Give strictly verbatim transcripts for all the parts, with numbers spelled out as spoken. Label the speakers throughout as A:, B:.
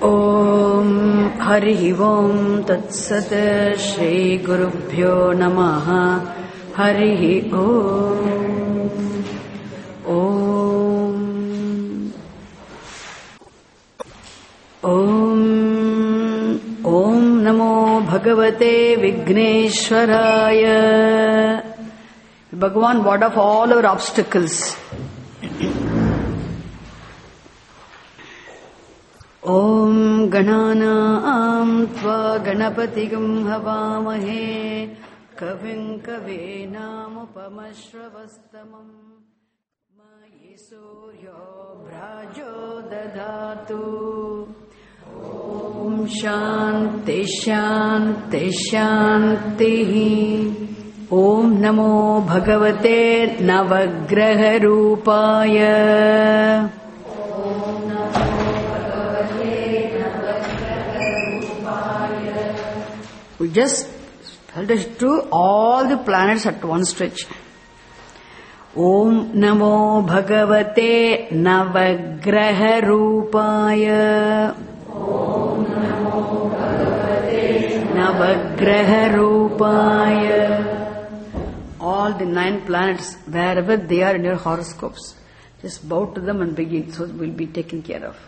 A: Om Hari Om Tat Sat Shri Gurubhyo Namaha Hari Om Om Om Om Namo Bhagavate Vigneshwaraya. Bhagavan, ward off all our obstacles. Om Ganana Tva Ganapatigam Havamahe Kavim Kavenam Upamashravastamam Mayisuryo Bhrajo Dadatu. Om Shanti Shanti Shanti. Om Namo Bhagavate Navagraha Rupaya. We just held it to all the planets at one stretch. Om Namo Bhagavate Navagraha Rupaya. Om Namo Bhagavate Navagraha Rupaya. All the nine planets, wherever they are in your horoscopes, just bow to them and begin. So it will be taken care of.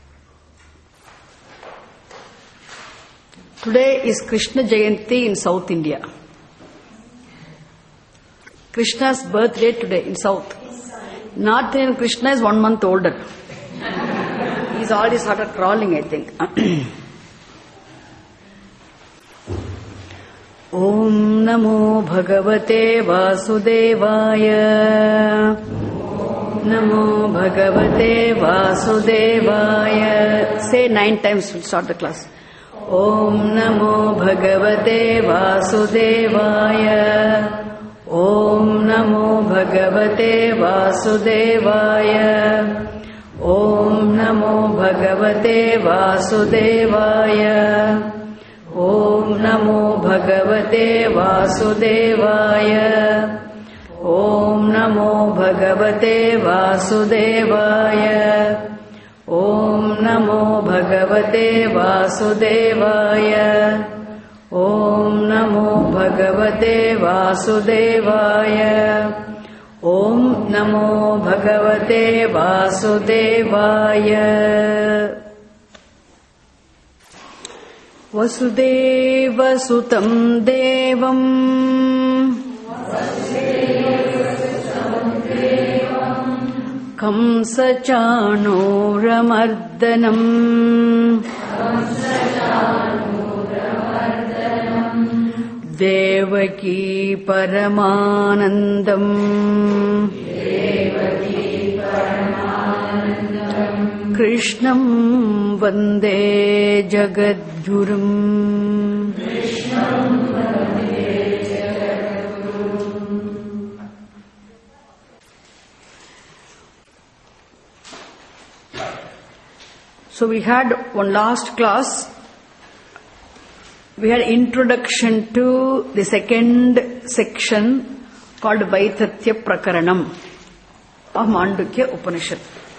A: Today is Krishna Jayanti in South India. Krishna's birthday today in South. North Indian Krishna is one month older. He's already started crawling, I think. Om Namo Bhagavate Vasudevaya. Namo Bhagavate Vasudevaya. Say nine times, we'll start the class. Om Namo Bhagavate Vasudevaya. Om Namo Bhagavate Vasudevaya. Om Namo Bhagavate Vasudevaya. Om Namo Bhagavate Vasudevaya. Om Namo Bhagavate Vasudevaya. Om Namo Bhagavate Vasudevaya. Om Namo Bhagavate Vasudevaya. Om Namo Bhagavate Vasudevaya. Vasudeva Sutam Devam. Kamsa Chanuramardanam. Devaki Paramanandam. Krishnam Vande Jagadgurum. So we had one last class. We had introduction to the second section called Vaithatya Prakaranam of Mandukya Upanishad.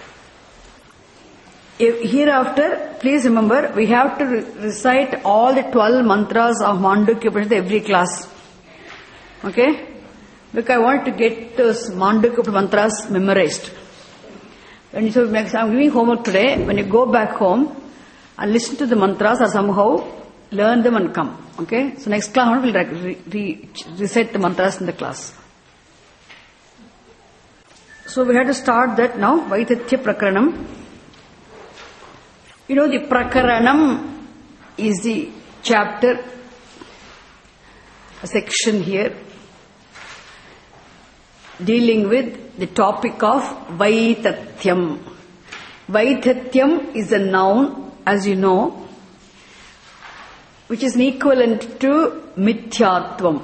A: Hereafter, please remember, we have to recite all the twelve mantras of Mandukya Upanishad every class. Okay? Because I want to get those Mandukya mantras memorized. And so I'm giving homework today. When you go back home and listen to the mantras or somehow learn them and come. Okay? So next class we'll re- re- recite the mantras in the class. So we have to start that now. Vaithatya Prakaranam. You know, the Prakaranam is the chapter, a section here, dealing with the topic of Vaithatyam. Vaithatyam is a noun, as you know, which is an equivalent to Mithyatvam.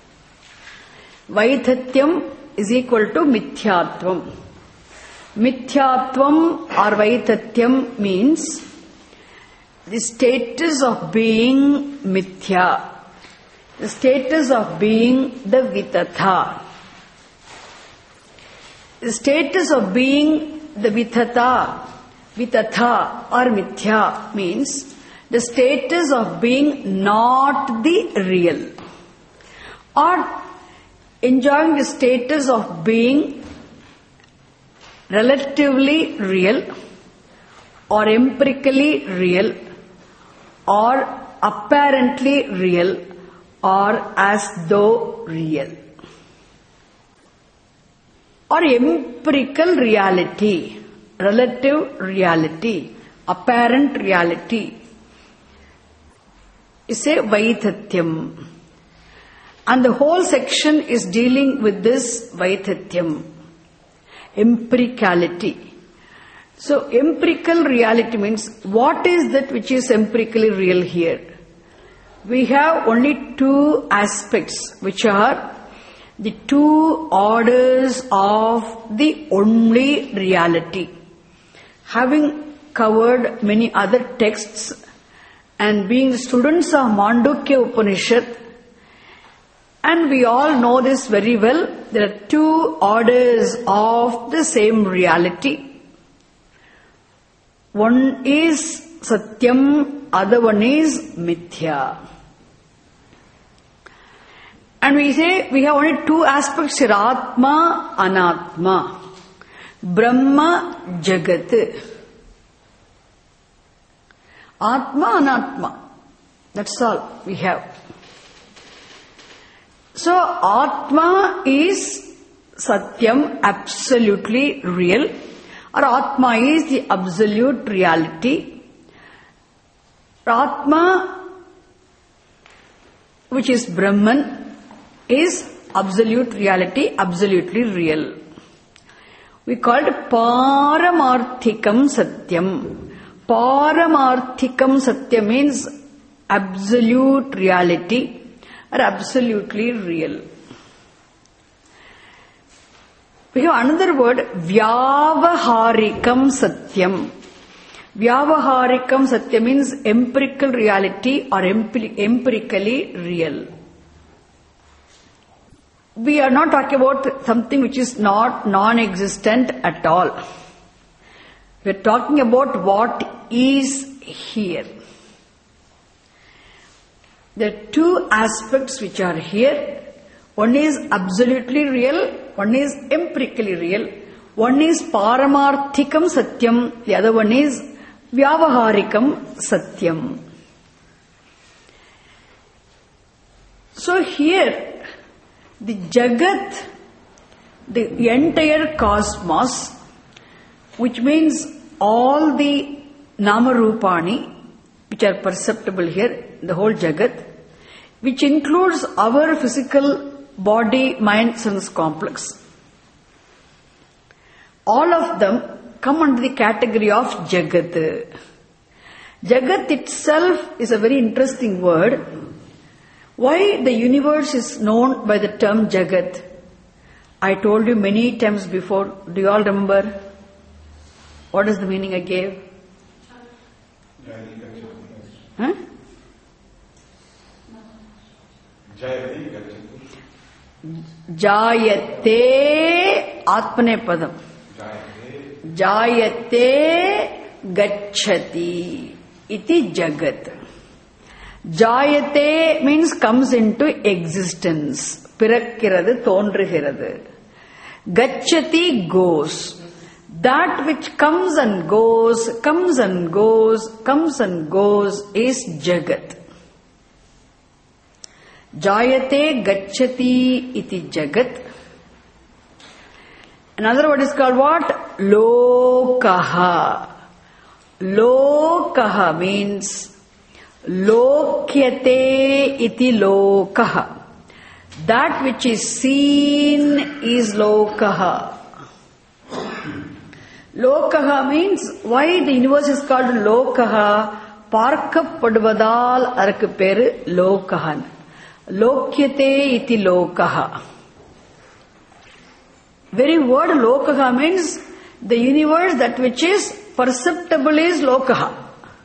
A: Vaithatyam is equal to Mithyatvam. Mithyatvam or Vaithatyam means the status of being Mithya, the status of being the Vitatha. The status of being the Vitata Vitatha or mithya means the status of being not the real, or enjoying the status of being relatively real or empirically real or apparently real or as though real, or empirical reality, relative reality, apparent reality. Is a Vaithatyam. And the whole section is dealing with this Vaithatyam, empiricality. So empirical reality means, what is that which is empirically real here? We have only two aspects, which are the two orders of the only reality. Having covered many other texts and being students of Mandukya Upanishad, and we all know this very well, there are two orders of the same reality. One is Satyam, other one is Mithya. And we say we have only two aspects here, Atma, Anatma, Brahma, Jagat. Atma, Anatma. That's all we have. So, Atma is Satyam, absolutely real, or Atma is the absolute reality. Atma, which is Brahman, is absolute reality, absolutely real. We call it Paramarthikam Satyam. Paramarthikam Satyam means absolute reality or absolutely real. We have another word, Vyavaharikam Satyam. Vyavaharikam Satyam means empirical reality or empirically real. We are not talking about something which is not non-existent at all. We are talking about what is here. There are two aspects which are here. One is absolutely real, one is empirically real. One is Paramarthikam Satyam, the other one is Vyavaharikam Satyam. So here, the Jagat, the entire cosmos, which means all the Namarupani, which are perceptible here, the whole Jagat, which includes our physical body, mind, sense complex. All of them come under the category of Jagat. Jagat itself is a very interesting word. Why the universe is known by the term Jagat? I told you many times before. Do you all remember? What is the meaning I gave? Huh? Jayate Atmane Padam. Jayate Gacchati iti Jagat. Jayate means comes into existence. Pirakkirathu, thonrugirathu. Gacchati goes. That which comes and goes, comes and goes, comes and goes is Jagat. Jayate Gacchati iti Jagat. Another word is called what? Lokaha. Lokaha means Lokyate iti lokaha. That which is seen is lokaha. Lokaha means, why the universe is called Lokaha? Parkappaduvadal arakku peru Lokahan. Lokyate iti lokaha. Very word Lokaha means the universe, that which is perceptible is Lokaha.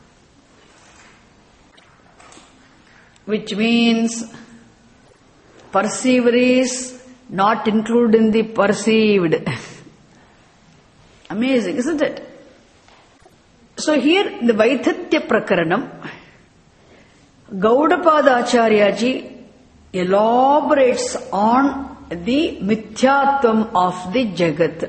A: Which means perceiver is not included in the perceived. Amazing, isn't it? So here in the Vaithatya Prakaranam, Gaudapada Acharyaji elaborates on the mithyatvam of the Jagat.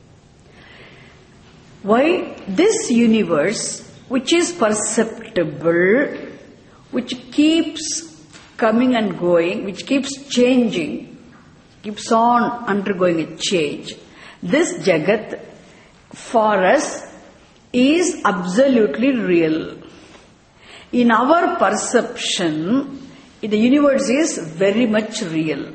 A: Why this universe, which is perceptible, which keeps coming and going, which keeps changing, keeps on undergoing a change, this Jagat for us is absolutely real. In our perception, the universe is very much real.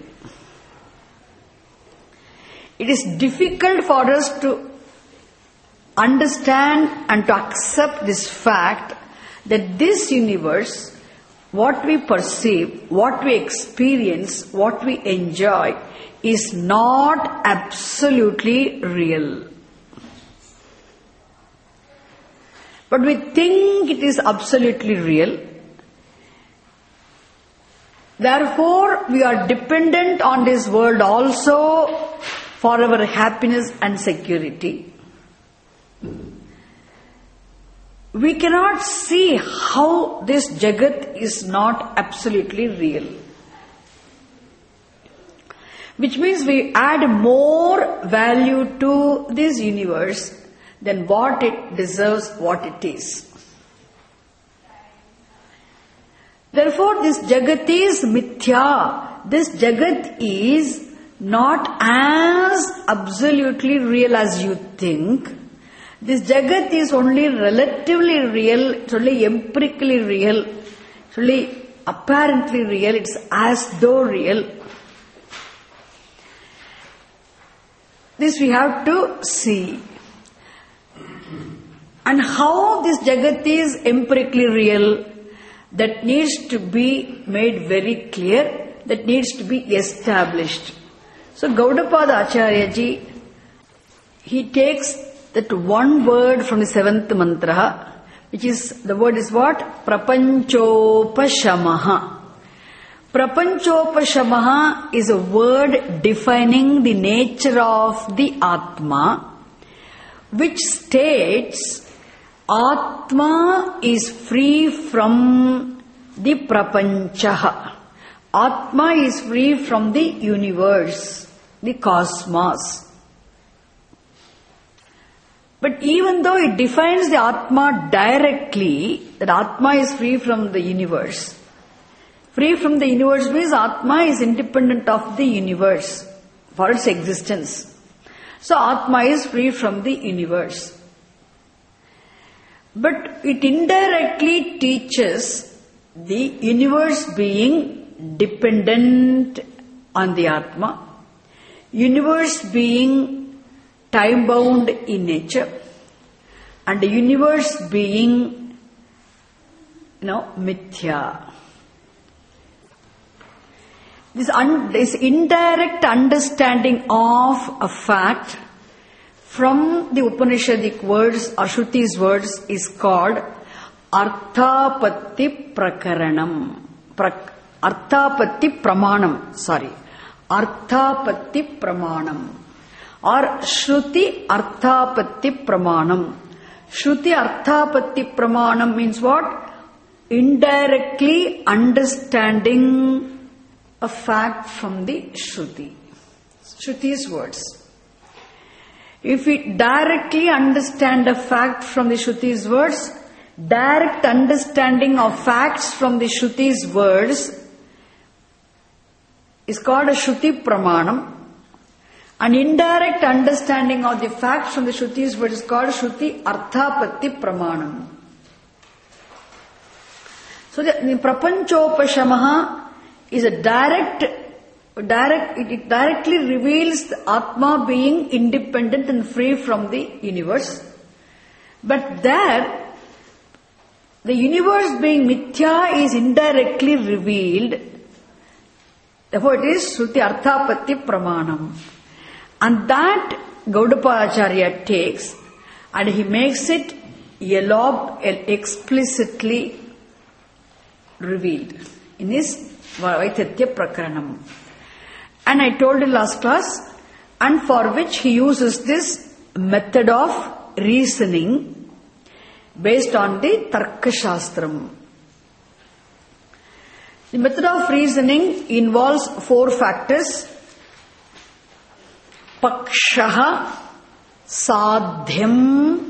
A: It is difficult for us to understand and to accept this fact that this universe, what we perceive, what we experience, what we enjoy, is not absolutely real. But we think it is absolutely real. Therefore, we are dependent on this world also for our happiness and security. We cannot see how this Jagat is not absolutely real. Which means we add more value to this universe than what it deserves, what it is. Therefore, this Jagat is mithya. This Jagat is not as absolutely real as you think. This Jagat is only relatively real, it's only empirically real, it's only apparently real, it's as though real. This we have to see. And how this Jagat is empirically real, that needs to be made very clear, that needs to be established. So Gaudapada Acharyaji, he takes that one word from the seventh mantra, which is, the word is what? Prapanchopashamaha. Prapanchopashamaha is a word defining the nature of the Atma, which states Atma is free from the prapanchaha. Atma is free from the universe, the cosmos. But even though it defines the Atma directly, that Atma is free from the universe. Free from the universe means Atma is independent of the universe for its existence. So Atma is free from the universe. But it indirectly teaches the universe being dependent on the Atma, universe being time-bound in nature, and the universe being, you know, mithya. This, un- this indirect understanding of a fact from the Upanishadic words or Shruti's words is called Arthapatti Prakaranam. Pra- Arthapatti Pramanam, sorry. Arthapatti Pramanam. Or Shruti Arthapatti Pramanam. Shruti Arthapatti Pramanam means what? Indirectly understanding a fact from the Shruti. Shruti's words. If we directly understand a fact from the Shruti's words, direct understanding of facts from the Shruti's words is called a Shruti Pramanam. An indirect understanding of the facts from the Shruti's words is called Shruti Arthapatti Pramanam. So the, the Prapanchopashamaha is a direct, direct, it directly reveals the Atma being independent and free from the universe. But there, the universe being mithya is indirectly revealed. Therefore it is Shruti Arthapatti Pramanam. And that Gaudapada Acharya takes and he makes it elob- explicitly revealed in his Vaithatya Prakaranam. And I told in last class, and for which he uses this method of reasoning, based on the Tarka Shastram. The method of reasoning involves four factors: Pakshaha, Sadhyam,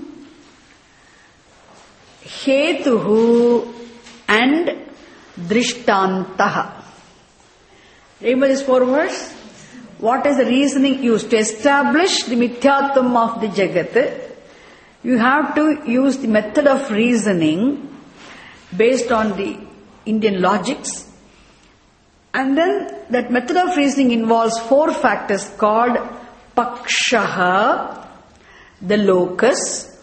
A: Hetuhu, and Drishtantaha. Remember these four words? What is the reasoning used to establish the Mithyatvam of the Jagat? You have to use the method of reasoning based on the Indian logics. And then that method of reasoning involves four factors called Pakshaha, the locus,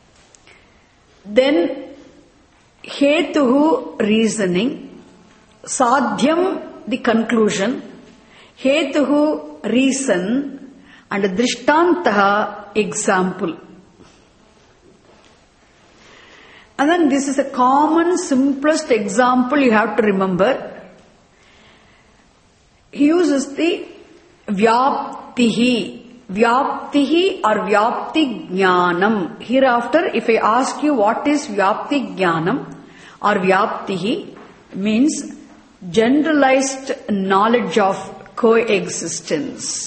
A: then Hetuhu, reasoning, Sadhyam, the conclusion, Hetuhu, reason, and Drishtantaha, example. And then this is a common, simplest example you have to remember. He uses the Vyaptihi. Vyaptihi or Vyapti Jnanam. Hereafter, if I ask you what is Vyapti Jnanam or Vyaptihi, means generalized knowledge of coexistence.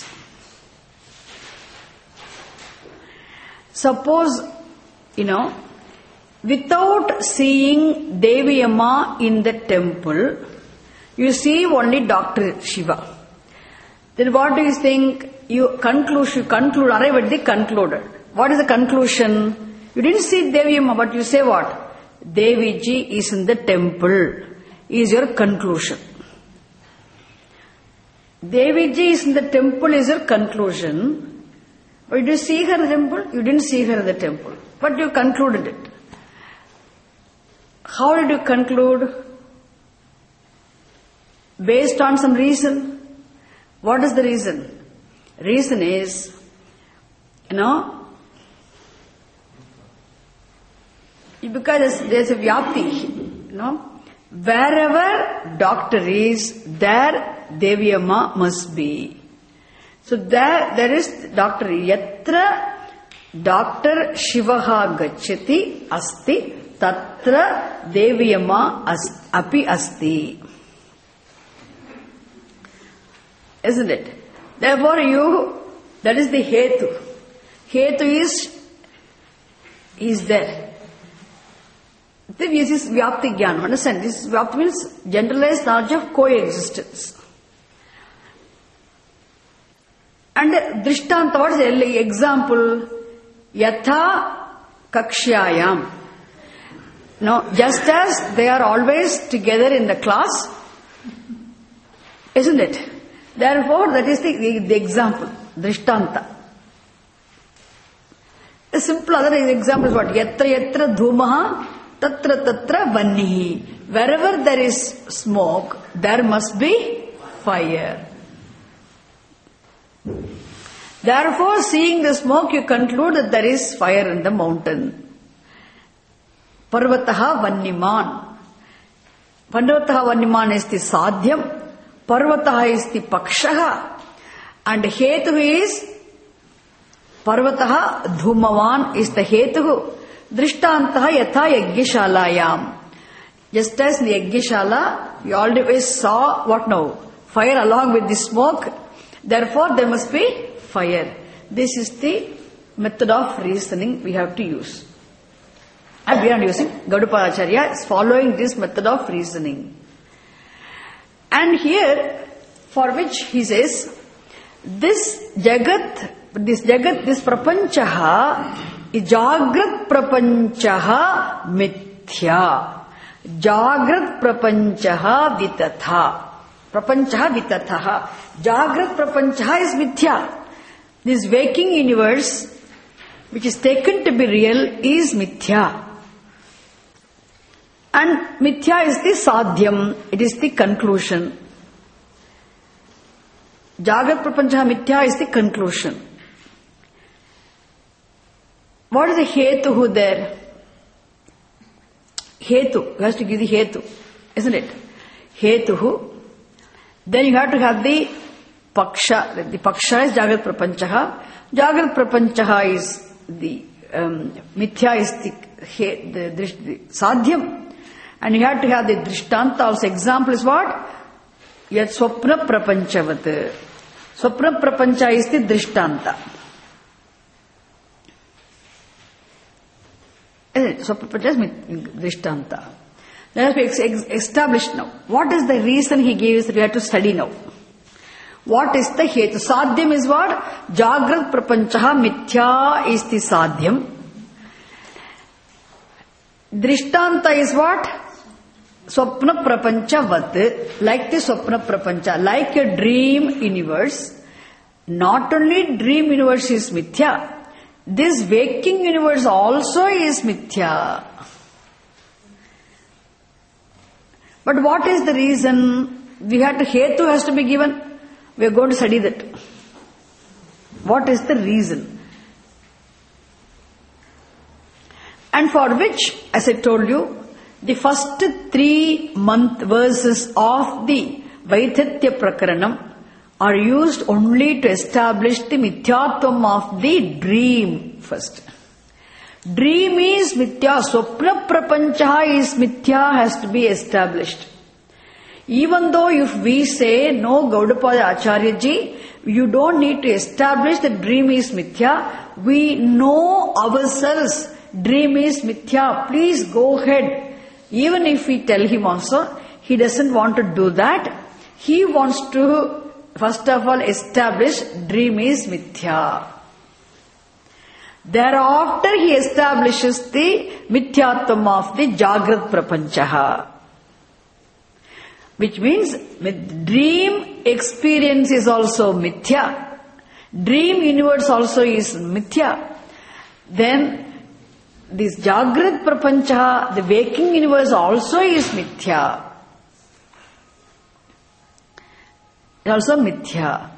A: Suppose, you know, without seeing Devi Amma in the temple, you see only Doctor Shiva. Then what do you think? You conclude, you conclude, arrive at the concluded. What is the conclusion? You didn't see Devi Amma, but you say what? Devi Ji is in the temple, is your conclusion. Devi Ji is in the temple is your conclusion. But did you see her in the temple? You didn't see her in the temple, but you concluded it. How did you conclude? Based on some reason. What is the reason? Reason is, you know, because there's, there's a vyapti, you know, wherever doctor is, there Devi Amma must be. So there, there is doctor. Yatra Doctor Shivaha Gacchati Asti Tatra Devi Amma Api Asti. Isn't it? Therefore you, that is the Hetu. Hetu is, is there. This is Vyapti Jnana. Understand? This Vyapti means generalized knowledge of coexistence. And Drishtanta, what is the example? Yatha Kakshyayam. No, just as they are always together in the class, isn't it? Therefore, that is the, the, the example, Drishtanta. A simple other example is what? Yatra yatra dhumaha tatra tatra vannihi. Wherever there is smoke, there must be fire. Therefore, seeing the smoke, you conclude that there is fire in the mountain. Parvataha vanniman. Parvataha vanniman is the sadhyam. Parvataha is the pakshaha, and hetu is Parvataha dhumavan is the hetu. Drishtantaha yatha yajñashalayam. Just as in the yajñashala, you always saw what now? Fire along with the smoke. Therefore, there must be fire. This is the method of reasoning we have to use. And we are using. Gaudapada Acharya is following this method of reasoning. And here, for which he says, this Jagat, this Jagat, this Prapanchaha, is Jagrat Prapanchaha Mithya. Jagrat Prapanchaha Vitatha. Prapanchaha Vitatha. Jagrat Prapanchaha is Mithya. This waking universe, which is taken to be real, is Mithya. And Mithya is the Sadhyam, it is the conclusion. Jagrat Prapanchaha Mithya is the conclusion. What is the Hetuhu there? Hetu, you have to give the Hetu, isn't it? Hetuhu. Then you have to have the Paksha. The Paksha is Jagrat Prapanchaha. Jagrat Prapanchaha is the, um, Mithya is the the, the, the sadhyam. And you have to have the drishtanta also. Example is what? Yat swapna prapanchavat. Swapna prapancha is the drishtanta. Swapna prapancha is drishtanta. Let us establish now. What is the reason he gave us? We have to study now. What is the hetu? Sadhyam is what? Jagrat prapanchaha mithya is the sadhyam. Drishtanta is what? Swapna prapancha vat. Like the swapna prapancha. Like a dream universe. Not only dream universe is mithya. This waking universe also is mithya. But what is the reason? We have to, hetu has to be given. We are going to study that. What is the reason? And for which, as I told you, the first three month verses of the Vaidhatya Prakaranam are used only to establish the mithyatvam of the dream first. Dream is mithya, swapna prapancha is mithya, has to be established. Even though if we say, no Gaudapada Acharya ji, you don't need to establish that dream is mithya, we know ourselves, dream is mithya, please go ahead. Even if we tell him also, he doesn't want to do that. He wants to, first of all, establish dream is mithya. Thereafter he establishes the mithyatvam of the Jagrat Prapanchaha. Which means dream experience is also mithya. Dream universe also is mithya. Then this Jagrat Prapanchaha, the waking universe also is mithya. Also mithya.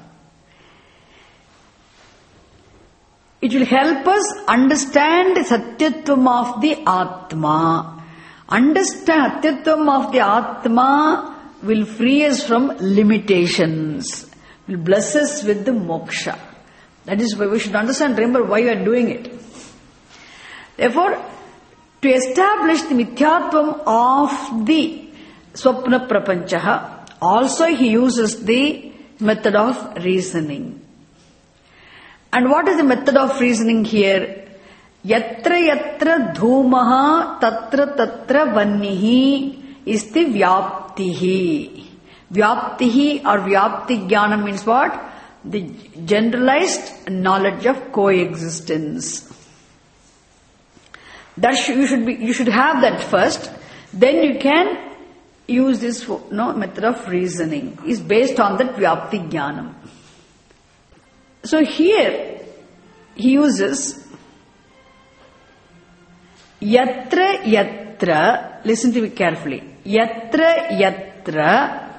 A: It will help us understand the satyatvam of the Atma. Understand satyatvam of the Atma will free us from limitations, will bless us with the moksha. That is why we should understand, remember why we are doing it. Therefore, to establish the mithyatvam of the swapna prapanchaha, also he uses the method of reasoning. And what is the method of reasoning here? Yatra yatra dhumaha tatra tatra vannihi is the vyaptihi. Vyaptihi or vyapti jnana means what? The generalized knowledge of coexistence. That sh- you should be, you should have that first. Then you can use this no, method of reasoning. Is based on that vyapti jnanam. So here he uses yatra yatra. Listen to me carefully. Yatra yatra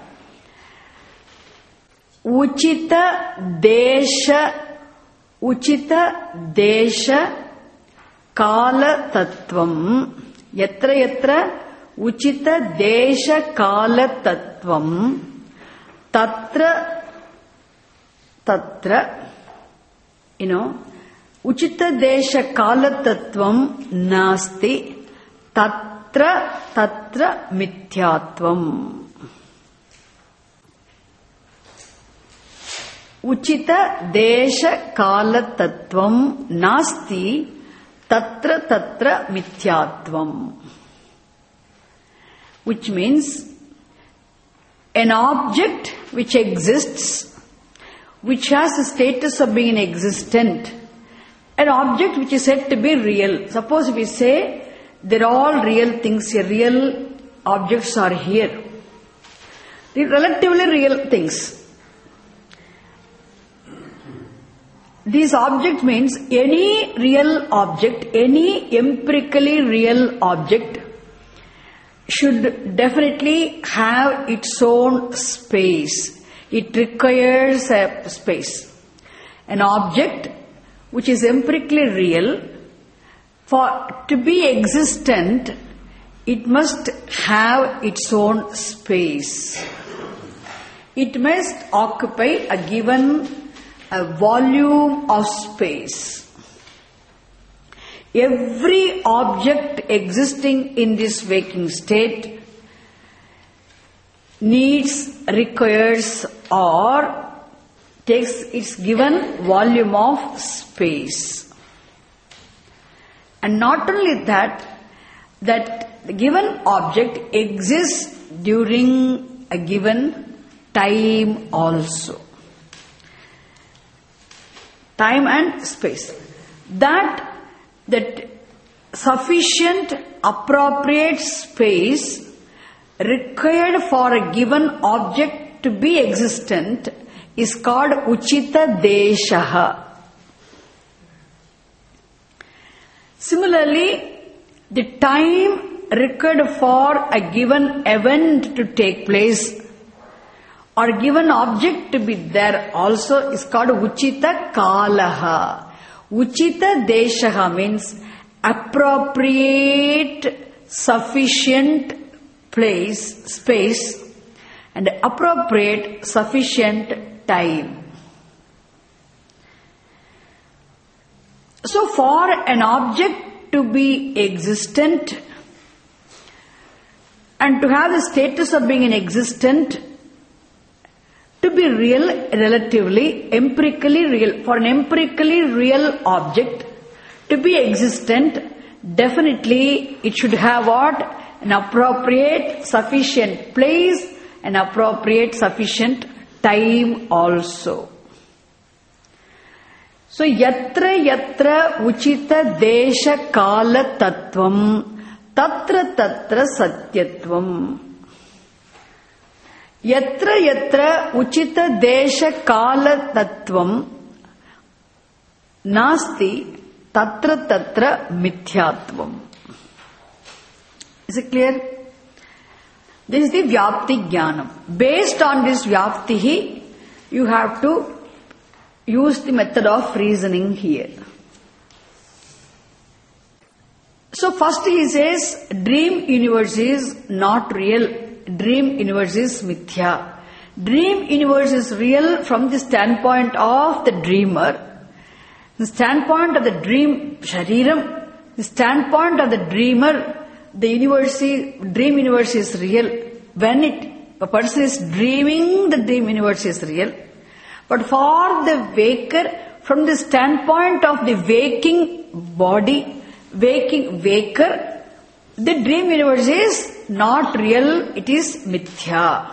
A: uchita desha uchita desha kala tattvam. Yatra yatra uchita desha kala tattvam tatra tatra. You know, uchita desha kala tattvam nasti tatra tatra mithyatvam. Uchita desha kala tattvam nasti tatra tatra mithyatvam. Which means an object which exists, which has the status of being existent, an object which is said to be real. Suppose we say they're all real things here, real objects are here. They're relatively real things. These object means any real object, any empirically real object should definitely have its own space. It requires a space. An object which is empirically real, for to be existent, it must have its own space. It must occupy a given a volume of space. every object existing in this waking state needs, requires, or takes its given volume of space. And not only that, that the given object exists during a given time also. Time and space. That that sufficient appropriate space required for a given object to be existent is called Uchita Deshaha. Similarly, the time required for a given event to take place or given object to be there also is called Uchita Kalaha. Uchita Deshaha means appropriate, sufficient place, space, and appropriate, sufficient time. So for an object to be existent and to have the status of being an existent, to be real, relatively, empirically real, for an empirically real object to be existent, definitely it should have what? An appropriate, sufficient place, an appropriate, sufficient time also. So, yatra yatra uchita desha kala tattvam, tatra tatra satyatvam. Yatra yatra uchita desha kala tattvam nasti tatra tatra mithyatvam. Is it clear? This is the Vyapti Jnanam. Based on this Vyapti, you have to use the method of reasoning here. So first he says, dream universe is not real. Dream universe is mithya. Dream universe is real from the standpoint of the dreamer. The standpoint of the dream shariram, the standpoint of the dreamer, the universe is, dream universe is real. When it a person is dreaming, the dream universe is real. But for the waker, from the standpoint of the waking body, waking waker, the dream universe is not real, it is mithya.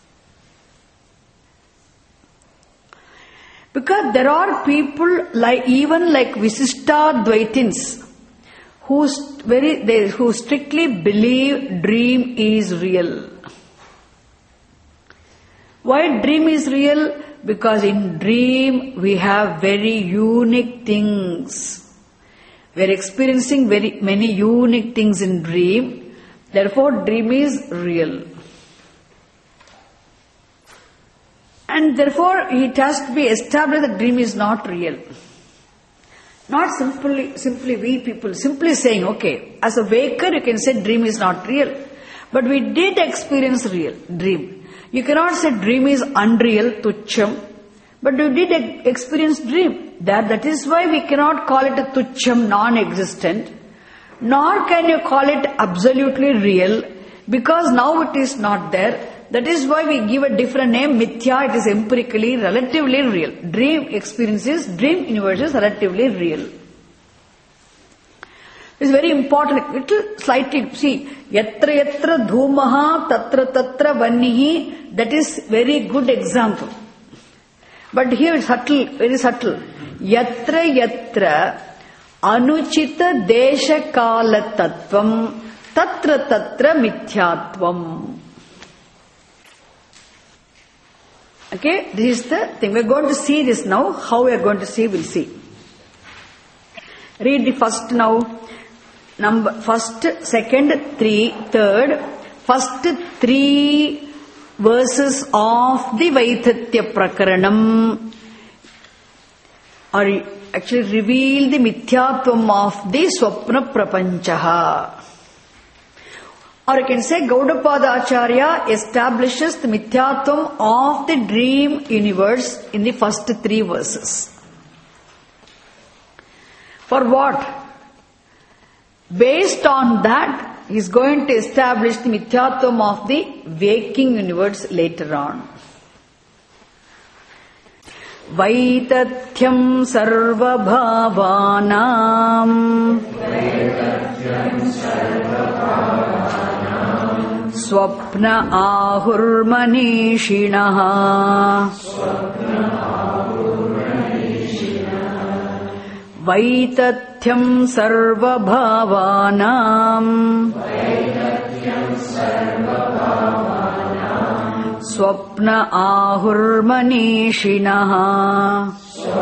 A: Because there are people like even like Visishta Dvaitins who very they who strictly believe dream is real. Why dream is real? Because in dream we have very unique things. We are experiencing very many unique things in dream. Therefore, dream is real. And therefore, it has to be established that dream is not real. Not simply, simply we people, simply saying, okay, as a waker you can say dream is not real. But we did experience real dream. You cannot say dream is unreal, tucham. But you did experience dream. That, that is why we cannot call it a tucham, non-existent. Nor can you call it absolutely real, because now it is not there. That is why we give a different name, mithya. It is empirically, relatively real. Dream experiences, dream universe is relatively real. It is very important. Little slightly, see, yatra yatra dhumaha tatra tatra vannihi, that is very good example. But here it's subtle, very subtle. Yatra yatra anuchita desha kala tattvam tatra tatra mithyatvam. Okay, this is the thing. We are going to see this now. How we are going to see, we'll see. Read the first now. Number first, second, three, third, first three verses of the Vaithatya Prakaranam are actually reveal the mithyatvam of the Swapna Prapanchaha. Or you can say Gaudapada Acharya establishes the mithyatvam of the dream universe in the first three verses. For what? Based on that, he is going to establish the mithyatvam of the waking universe later on. Vaitatyam sarva bhavanam swapna ahur manishinaha Vaitatyam sarva bhavanam swapna ahur manishinaha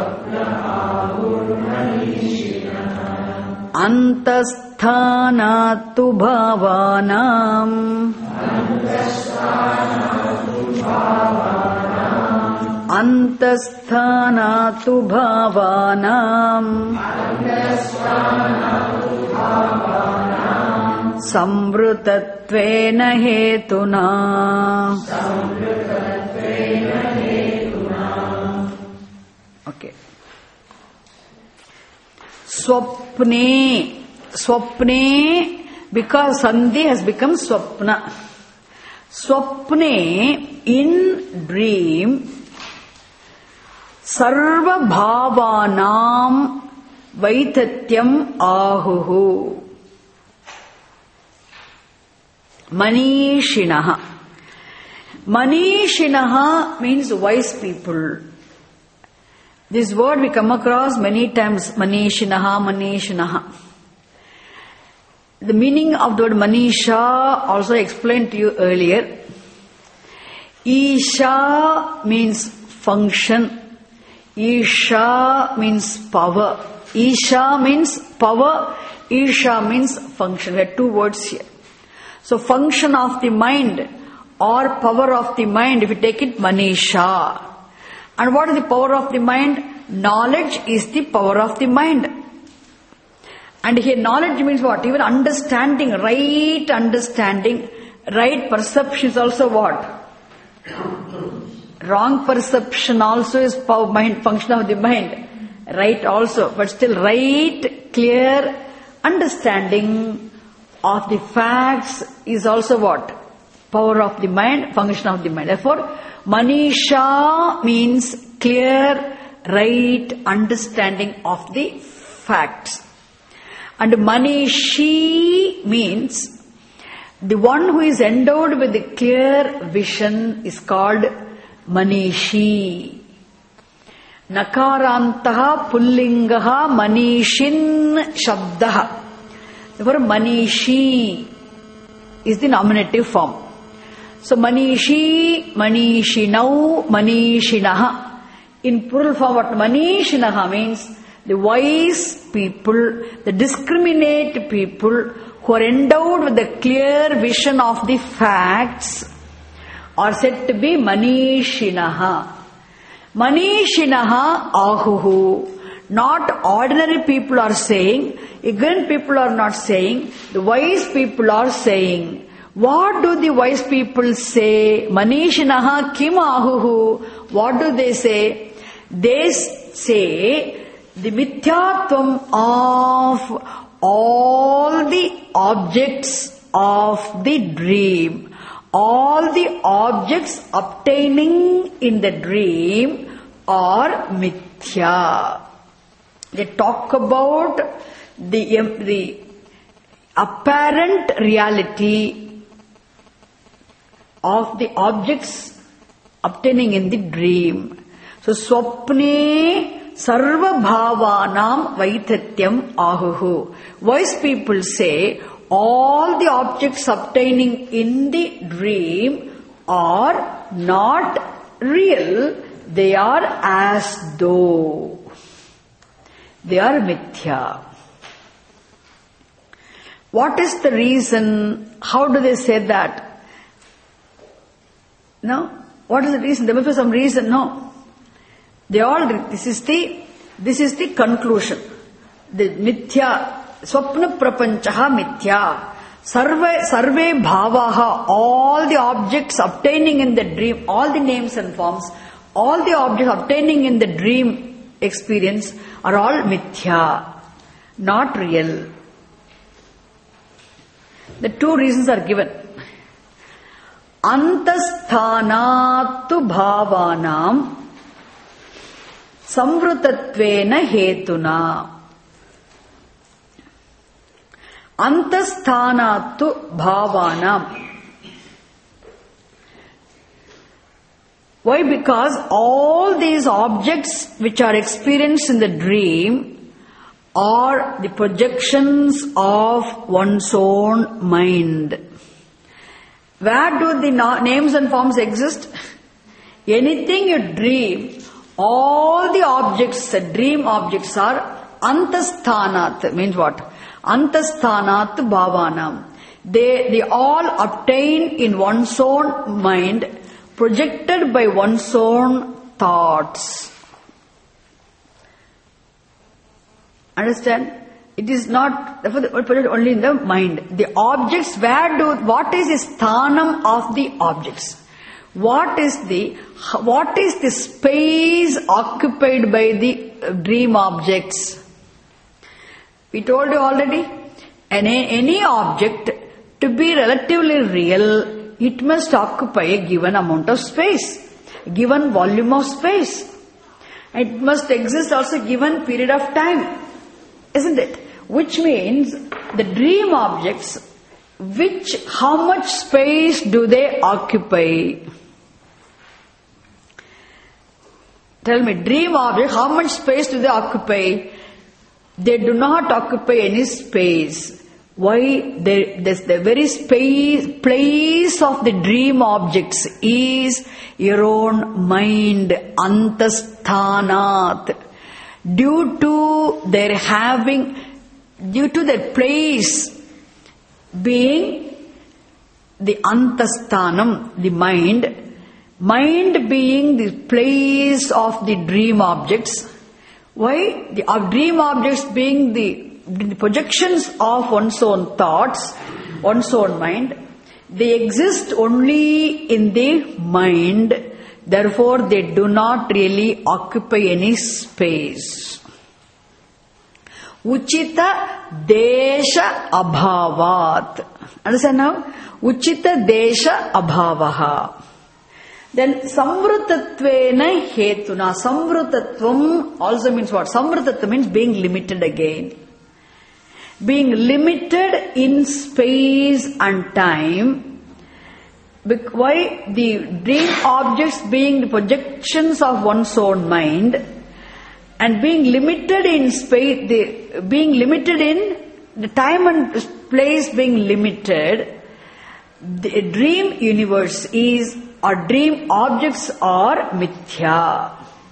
A: Antasthanatu bhavanam Antasthanatu bhavanam Samvrutatvena hetuna Okay. Swapne Swapne because Sandhi has become Swapna. Swapne in dream Sarva bhavanam Vaitatyam ahuhu Manishinaha. Manishinaha means wise people. This word we come across many times. Manishinaha, Manishinaha. The meaning of the word Manisha also explained to you earlier. Isha means function. Isha means power. Isha means power. Isha means function. We have two words here. So function of the mind or power of the mind, if you take it, Manisha. And what is the power of the mind? Knowledge is the power of the mind. And here knowledge means what? Even understanding, right understanding, right perception is also what? Wrong perception also is power, mind, function of the mind. Right also, but still right, clear understanding of the facts is also what? Power of the mind, function of the mind. Therefore, Manisha means clear, right understanding of the facts. And Manishi means the one who is endowed with the clear vision is called Manishi. Nakarantaha pullingaha manishin shabdaha. Therefore, Manishi is the nominative form. So, Manishi, Manishinau, Manishinaha. In plural form, what Manishinaha means? The wise people, the discriminate people who are endowed with the clear vision of the facts are said to be Manishinaha. Manishinaha ahuhu. Not ordinary people are saying, ignorant people are not saying, the wise people are saying. What do the wise people say? Manishinaha kim ahuhu. What do they say? They say the mithyatvam of all the objects of the dream, all the objects obtaining in the dream are mithya. They talk about the, the apparent reality of the objects obtaining in the dream. So, Swapne Sarva Bhavanam Vaitatyam Ahuhu. Wise people say all the objects obtaining in the dream are not real, they are as though. They are mithya. What is the reason? How do they say that? No? What is the reason? There must be some reason. No. They all, this is the, this is the conclusion. The mithya, swapna prapanchaha mithya. Sarve, sarve bhavaha, all the objects obtaining in the dream, all the names and forms, all the objects obtaining in the dream experience are all mithya, not real. The two reasons are given. Antasthanatu bhavanam samvrutatvena hetuna. Antasthanatu bhavanam. Why? Because all these objects which are experienced in the dream are the projections of one's own mind. Where do the names and forms exist? Anything you dream, all the objects, the dream objects are antasthanat. Means what? Antasthanat bhavanam. They, they all obtain in one's own mind, projected by one's own thoughts. Understand? It is not projected only in the mind. The objects, where do, what is the sthanam of the objects? What is the, what is the space occupied by the dream objects? We told you already, any, any object to be relatively real, it must occupy a given amount of space, given volume of space. It must exist also given period of time, isn't it? Which means the dream objects, which, how much space do they occupy? Tell me, dream objects, how much space do they occupy? They do not occupy any space. Why? They, this, the very space, place of the dream objects is your own mind, antasthanat. Due to their having, due to their place being the antasthanam, the mind, mind being the place of the dream objects. Why? The uh, dream objects being the, the projections of one's own thoughts, one's own mind, they exist only in the mind. Therefore, they do not really occupy any space. Uchita desha abhavat. Understand now? Uchita desha abhavaha. Then samvrutatvena hetuna. Samvrutattvam also means what? Samvrutattva means being limited again. Being limited in space and time. Why? The dream objects being the projections of one's own mind, and being limited in space, the, being limited in the time and place being limited, the dream universe is, or dream objects are mithya.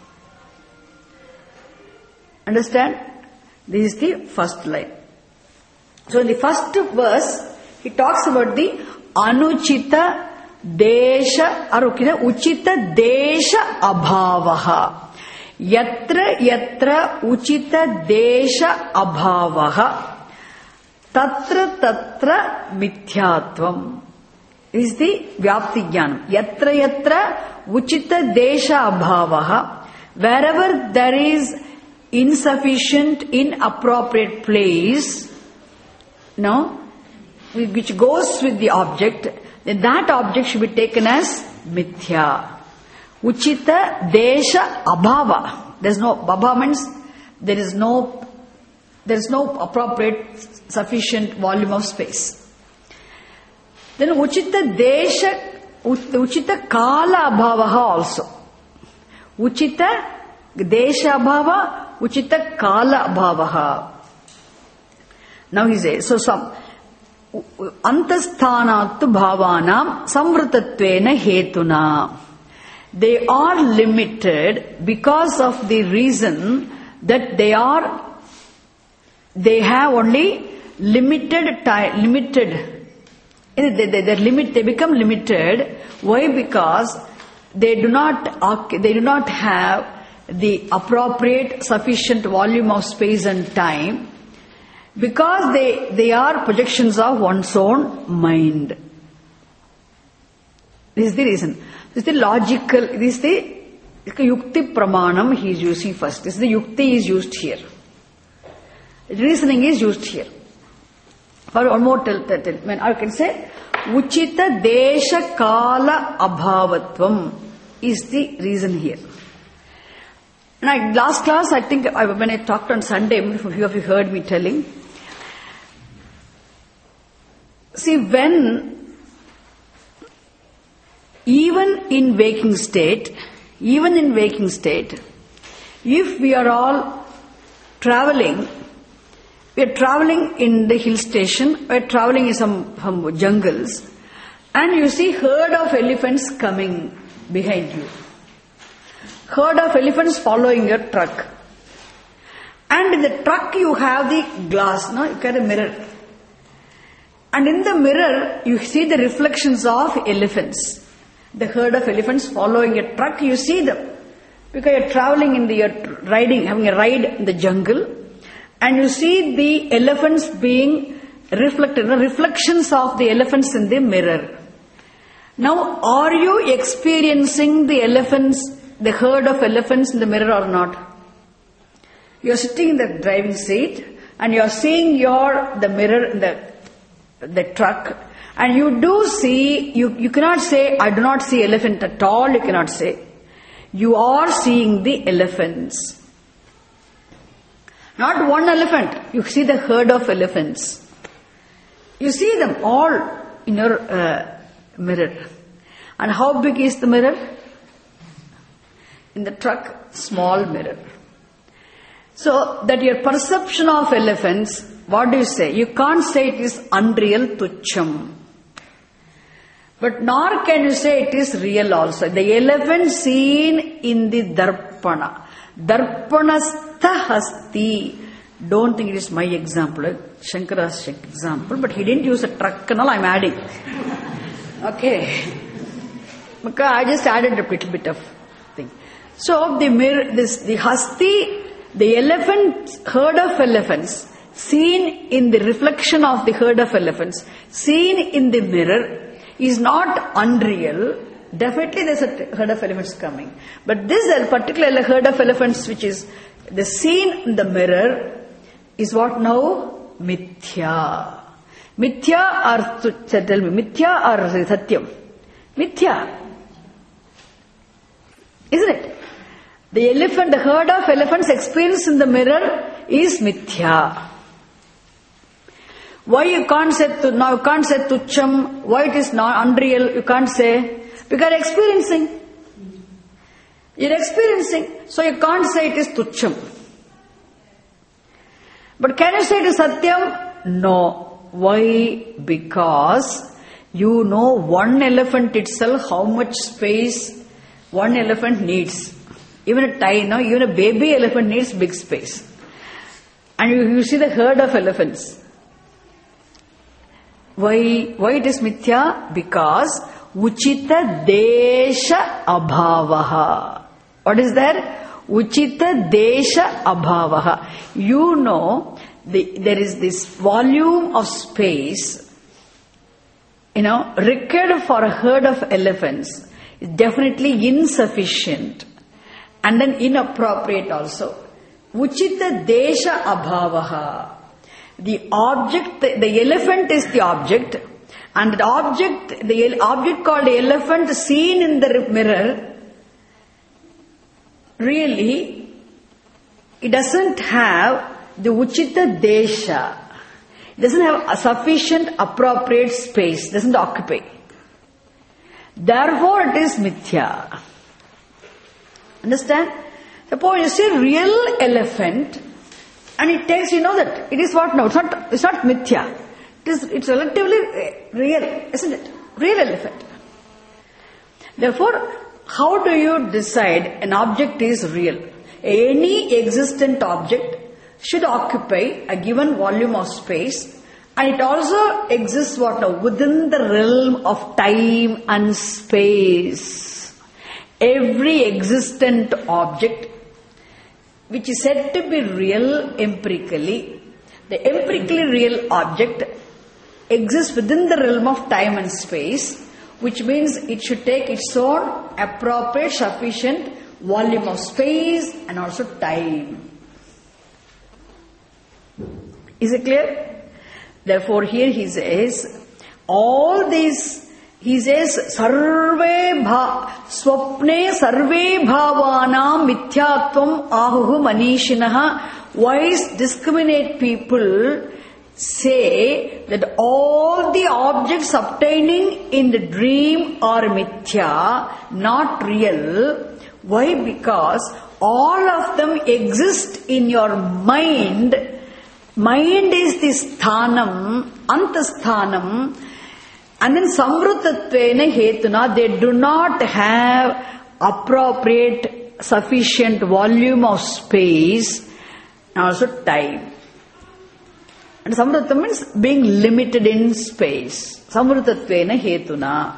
A: Understand? This is the first line. So in the first verse, he talks about the anuchita desha, or uchita desha abhavaha. Yatra yatra uchita desha abhavaha. Tatra tatra mithyatvam. This is the vyapti jnanam. Yatra yatra uchita desha abhavaha. Wherever there is insufficient, inappropriate place, no, which goes with the object, then that object should be taken as mithya. Uchita desha abhava. There is no, abhava means there is no, there is no appropriate sufficient volume of space. Then uchita desha, uchita kala abhavaha also. Uchita desha abhava, uchita kala abhavaha. Now he says, so some antasthanatu bhavanam samvrutatvena hetuna. They are limited because of the reason that they are, they have only limited time, limited, they, they, they're limit, they become limited. Why? Because they do not, they do not have the appropriate sufficient volume of space and time, because they, they are projections of one's own mind. This is the reason. This is the logical, this is the yukti pramanam he is using first. This is the yukti is used here. Reasoning is used here. Or one more tell, tell, tell. When I can say, Uchita Desha Kala Abhavatvam is the reason here. And I, last class, I think I, when I talked on Sunday, a few of you heard me telling. See, when even in waking state, even in waking state, if we are all traveling, we are traveling in the hill station, we are traveling in some, some jungles, and you see herd of elephants coming behind you. Herd of elephants following your truck. And in the truck you have the glass, no? You get a mirror. And in the mirror you see the reflections of elephants. The herd of elephants following a truck, you see them. Because you're traveling in the, you're riding, having a ride in the jungle, and you see the elephants being reflected, the reflections of the elephants in the mirror. Now, are you experiencing the elephants, the herd of elephants in the mirror or not? You're sitting in the driving seat and you're seeing your, the mirror in the, the truck, and you do see, you, you cannot say, I do not see elephant at all, you cannot say. You are seeing the elephants. Not one elephant. You see the herd of elephants. You see them all in your uh, mirror. And how big is the mirror? In the truck, small mirror. So that your perception of elephants, what do you say? You can't say it is unreal, tucham. But nor can you say it is real also. The elephant seen in the darpana. Darpanastha hasti. Don't think it is my example, Shankara's example, but he didn't use a truck and all, I'm adding. Okay. Because I just added a little bit of thing. So the mirror, this, the hasti, the elephant, herd of elephants, seen in the reflection of the herd of elephants, seen in the mirror, is not unreal. Definitely there's a herd of elephants coming. But this particular herd of elephants which is the scene in the mirror is what now? Mithya. Mithya or, tell me, Mithya or Satyam? Mithya. Isn't it? The elephant, the herd of elephants experienced in the mirror is Mithya. Why you can't say, now you can't say tucham, why it is not unreal, you can't say, because you're experiencing. You're experiencing, so you can't say it is tucham. But can you say it is satyam? No. Why? Because you know one elephant itself, how much space one elephant needs. Even a tiny, no, even a baby elephant needs big space. And you, you see the herd of elephants. Why, why it is mithya? Because uchita desha abhavaha. What is that? Uchita desha abhavaha. You know, the, there is this volume of space, you know, required for a herd of elephants is definitely insufficient and then inappropriate also. Uchita desha abhavaha. The object, the, the elephant is the object, and the object, the object called the elephant seen in the mirror, really, it doesn't have the uchita desha. It doesn't have a sufficient appropriate space, doesn't occupy. Therefore it is mithya. Understand? Suppose you see real elephant, and it takes, you know that, it is what now? It's not, it's not mithya. It is, it's relatively real, isn't it? Real elephant. Therefore, how do you decide an object is real? Any existent object should occupy a given volume of space, and it also exists what now? Within the realm of time and space. Every existent object which is said to be real empirically, the empirically real object exists within the realm of time and space, which means it should take its own appropriate, sufficient volume of space and also time. Is it clear? Therefore here he says, all these, he says, sarve bha, swapne sarve bhavanam mithyatvam ahuhu manishinaha. Wise, discriminate people say that all the objects obtaining in the dream are mithya, not real. Why? Because all of them exist in your mind. Mind is the sthanam, antasthanam, and then samvrutatvena hetuna, they do not have appropriate, sufficient volume of space and also time. And samvrutta means being limited in space. Samvrutatvena hetuna.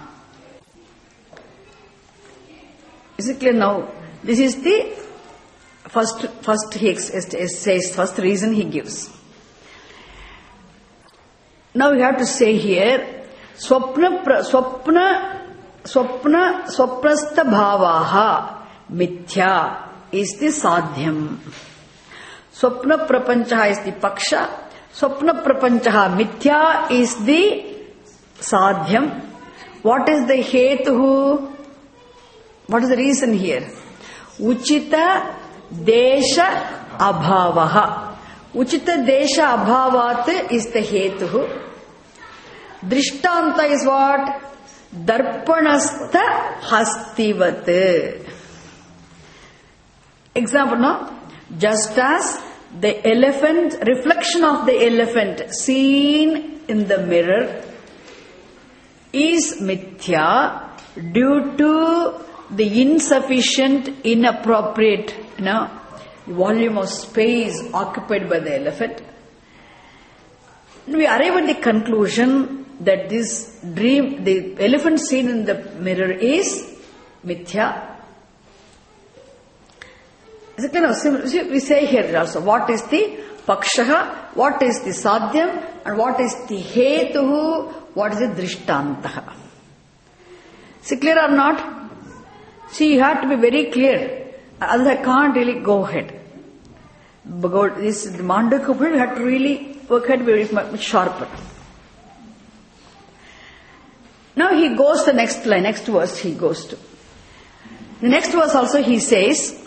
A: Is it clear now? This is the first, first he says, first reason he gives. Now we have to say here, swapna, swapna, swapna, swapnastha bhavaha mithya is the sadhyam. Swapna prapanchaha is the paksha. Swapna prapanchaha mithya is the sadhyam. What is the hetuhu? What is the reason here? Uchita desha abhavaha. Uchita desha abhavat is the hetuhu. Drishtanta is what? Darpanastha hastivat. Example, no? Just as the elephant, reflection of the elephant seen in the mirror is mithya due to the insufficient, inappropriate, you know, volume of space occupied by the elephant. We arrive at the conclusion that this dream, the elephant seen in the mirror is mithya. We say here also, what is the pakshaha, what is the sadhyam, and what is the hetuhu, what is the drishtantaha. Is it clear or not? See, you have to be very clear. Otherwise I can't really go ahead. Because this the Mandukya, you have to really work ahead very much sharper. Now he goes to the next line, next verse he goes to. The next verse also he says,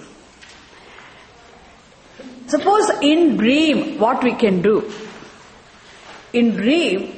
A: suppose in dream, what we can do? In dream,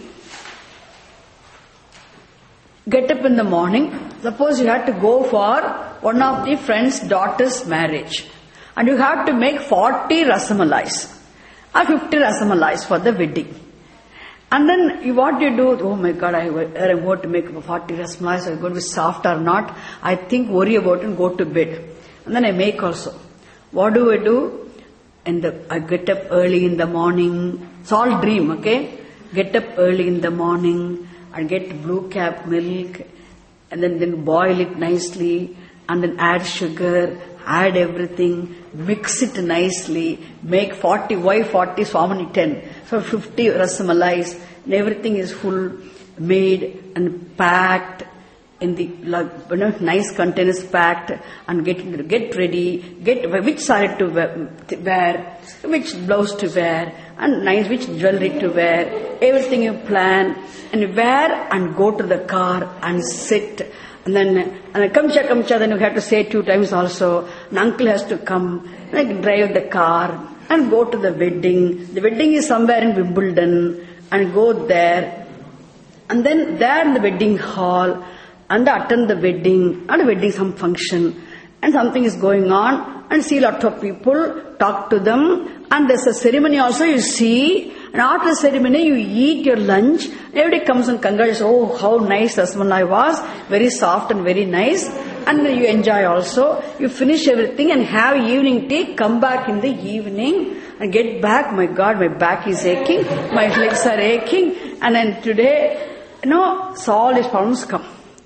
A: get up in the morning. Suppose you have to go for one of the friend's daughter's marriage. And you have to make forty rasamalais. Or fifty rasamalais for the wedding. And then you, what you do? Oh my God, I, I want to make forty rasamalais. Are going to be soft or not? I think, worry about it and go to bed. And then I make also. What do I do? And the, I get up early in the morning. It's all dream, okay? Get up early in the morning and get blue cap milk and then, then boil it nicely and then add sugar, add everything, mix it nicely, make forty, why forty, so many ten? So fifty rasamalais and everything is full, made and packed in the you know, nice containers packed and get get ready, get which saree to wear, which blouse to wear, and nice which jewelry to wear, everything you plan and you wear and go to the car and sit. And then, and kamcha kamcha, then you have to say two times also. And uncle has to come, like drive the car and go to the wedding. The wedding is somewhere in Wimbledon and go there. And then there in the wedding hall and attend the wedding and wedding some function and something is going on and see lot of people, talk to them and there's a ceremony also you see. And after the ceremony, you eat your lunch. Everybody comes and congratulates. Oh, how nice Rasmalai was. Very soft and very nice. And you enjoy also. You finish everything and have evening tea. Come back in the evening and get back. My God, my back is aching. My legs are aching. And then today, you know, so all these problems come.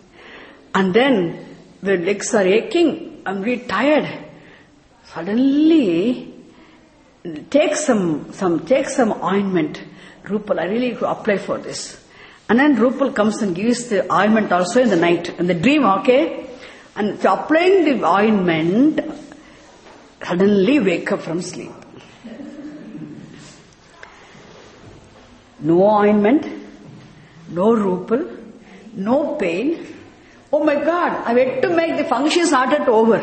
A: And then, when legs are aching, I'm really tired. Suddenly, Take some, some, take some ointment. Rupal, I really apply for this. And then Rupal comes and gives the ointment also in the night, in the dream, okay? And so applying the ointment, suddenly wake up from sleep. no ointment, no rupal, no pain. Oh my God, I had to make the function started over.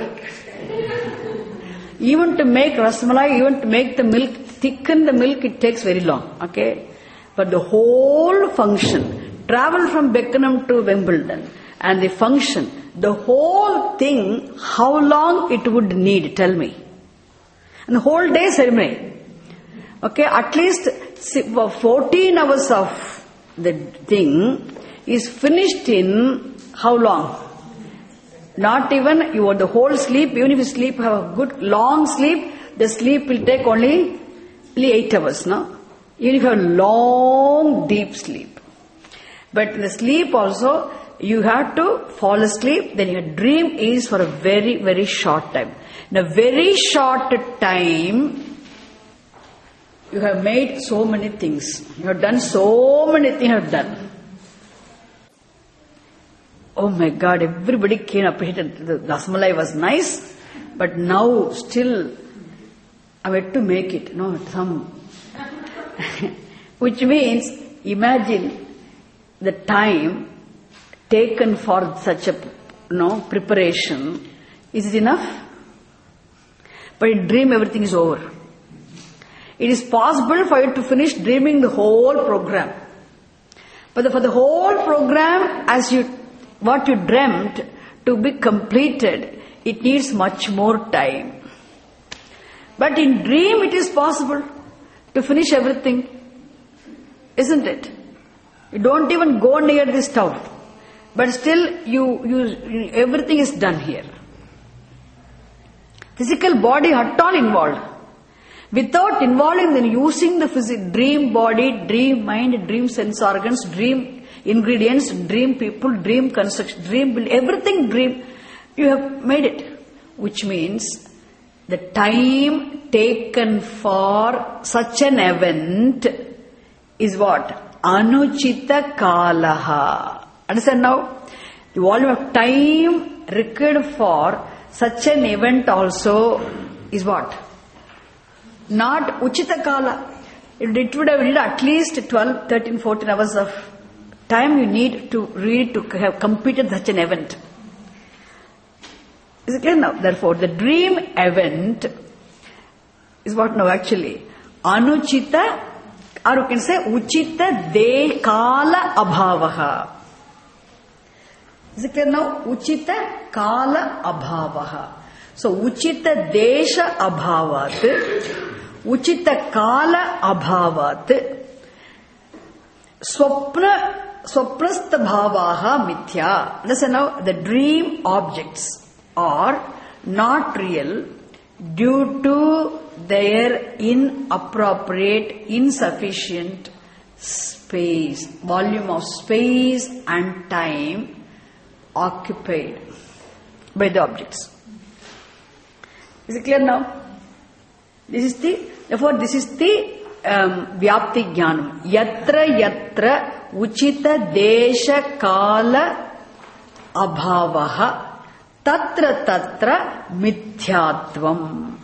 A: Even to make rasmalai, even to make the milk, thicken the milk, it takes very long. Okay? But the whole function, travel from Beckenham to Wimbledon, and the function, the whole thing, how long it would need, tell me. And the whole day ceremony. Okay, at least fourteen hours of the thing is finished in how long? Not even you the whole sleep, even if you sleep, have a good long sleep, the sleep will take only, only eight hours, no? Even if you have long, deep sleep. But in the sleep also, you have to fall asleep, then your dream is for a very, very short time. In a very short time, you have made so many things. You have done so many things you have done. Oh my God, everybody came appreciated. The rasmalai was nice, but now still I had to make it. No, some. Which means, imagine the time taken for such a you know, preparation. Is it enough? But in dream everything is over. It is possible for you to finish dreaming the whole program. But for the whole program, as you what you dreamt to be completed, it needs much more time. But in dream it is possible to finish everything. Isn't it? You don't even go near the stove. But still you, you everything is done here. Physical body at all involved. Without involving then using the phys- dream body, dream mind, dream sense organs, dream ingredients, dream people, dream construction, dream build, everything dream, you have made it. Which means the time taken for such an event is what? Anuchita kalaha. Understand now? The volume of time required for such an event also is what? Not uchita kala. It, it would have needed at least twelve, thirteen, fourteen hours of time you need to read to have completed such an event. Is it clear now? Therefore, the dream event is what now actually? Anuchita, or you can say uchita de kala abhavaha. Is it clear now? Uchita kala abhavaha. So, uchita desha abhavat, uchita kala abhavat, swapna Swaprastha bhavaha mithya. Listen now, the dream objects are not real due to their inappropriate, insufficient space, volume of space and time occupied by the objects. Is it clear now? This is the, therefore this is the um, Vyapti Jnanam. Yatra yatra Uchita desha kala abhavaha tatra tatra mithyatvam.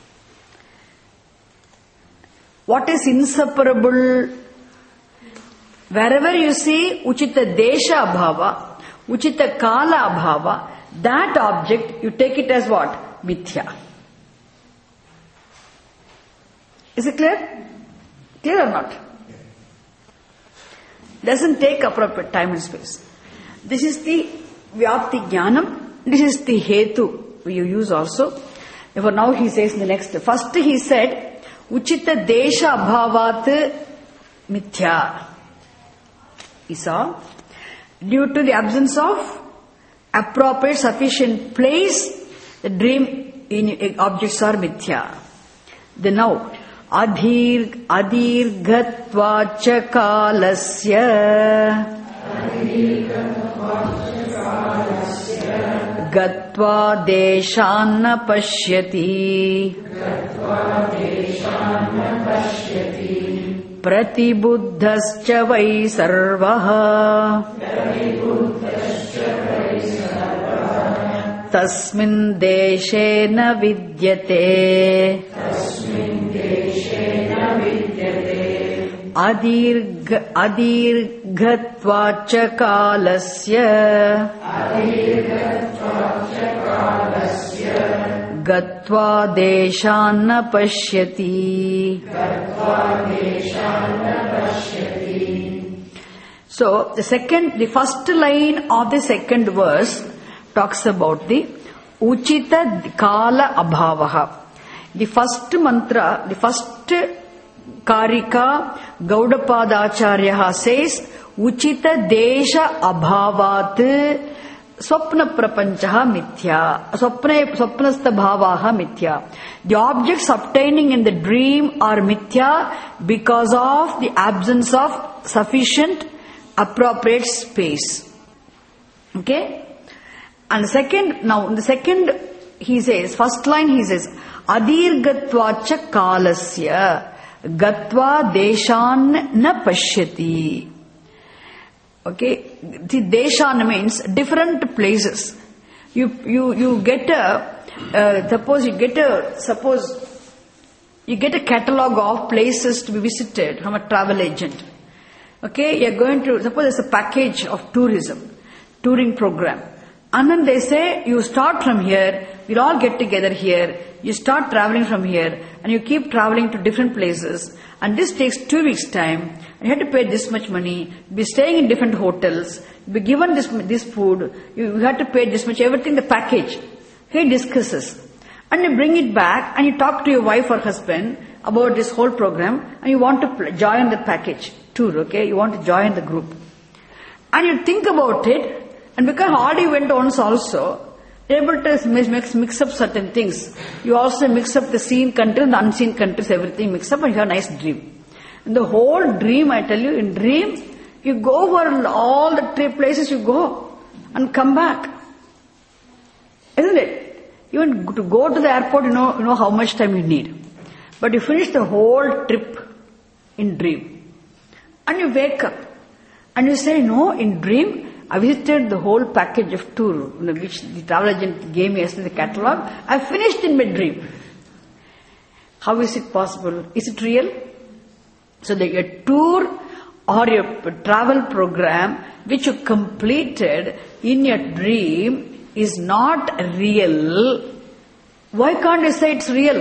A: What is inseparable? Wherever you see uchita desha abhava, uchita kala abhava, that object you take it as what? Mithya. Is it clear? Clear or not? Doesn't take appropriate time and space. This is the Vyapti Jnanam. This is the Hetu you use also. Therefore now he says in the next. First he said, Uchita Desha Abhavat Mithya. He saw, due to the absence of appropriate sufficient place, the dream in objects are Mithya. Then now, Adhir, adirghatva cha kalasya gatva deshanna pashyati pratibuddhascha vai sarvaha tasmin deshena vidyate Adirgha, adirghatvacha kalasya gatva deshanna pashyati. So the second, the first line of the second verse talks about the Uchita Kala Abhavaha. The first mantra, the first Karika, Gaudapadacharya says, Uchita Desha Abhavat Swapna Prapanchaha Mithya. Swapna, Swapnastha Bhavaha Mithya. The objects obtaining in the dream are Mithya because of the absence of sufficient appropriate space. Okay? And second, now in the second he says, first line he says, Adirgatvacha kalasya gatva deshan na pashyati. Okay? The deshan means different places. You, you, you get a, uh, suppose you get a, suppose you get a catalogue of places to be visited from a travel agent. Okay, you're going to, suppose there's a package of tourism, touring program. And then they say, you start from here, we'll all get together here, you start traveling from here, and you keep traveling to different places, and this takes two weeks' time, and you have to pay this much money, be staying in different hotels, be given this this food, you, you have to pay this much, everything, the package. He discusses. And you bring it back, and you talk to your wife or husband about this whole program, and you want to join the package tour, okay? You want to join the group. And you think about it, and because already went once also, you're able to mix, mix up certain things. You also mix up the seen country and the unseen countries, everything mix up, and you have a nice dream. And the whole dream, I tell you, in dream, you go over all the three places you go, and come back. Isn't it? Even to go to the airport, you know, you know how much time you need. But you finish the whole trip in dream. And you wake up. And you say, no, in dream, I visited the whole package of tour, which the travel agent gave me yesterday, the catalogue. I finished in my dream. How is it possible? Is it real? So that your tour or your travel program, which you completed in your dream, is not real. Why can't you say it's real?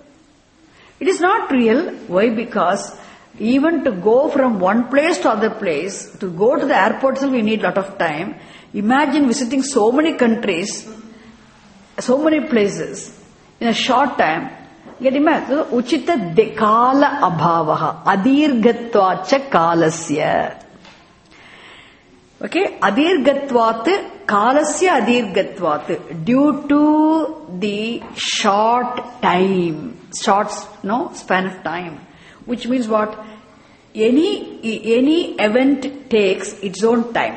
A: It is not real. Why? Because even to go from one place to other place, to go to the airport itself, we need a lot of time. Imagine visiting so many countries, so many places, in a short time. Get imagine, Uchita dekala abhavaha, adirgatvacha kalasya. Okay, adirgatvat, kalasya adirgatvat, due to the short time, short, no, span of time. Which means what? Any, any event takes its own time.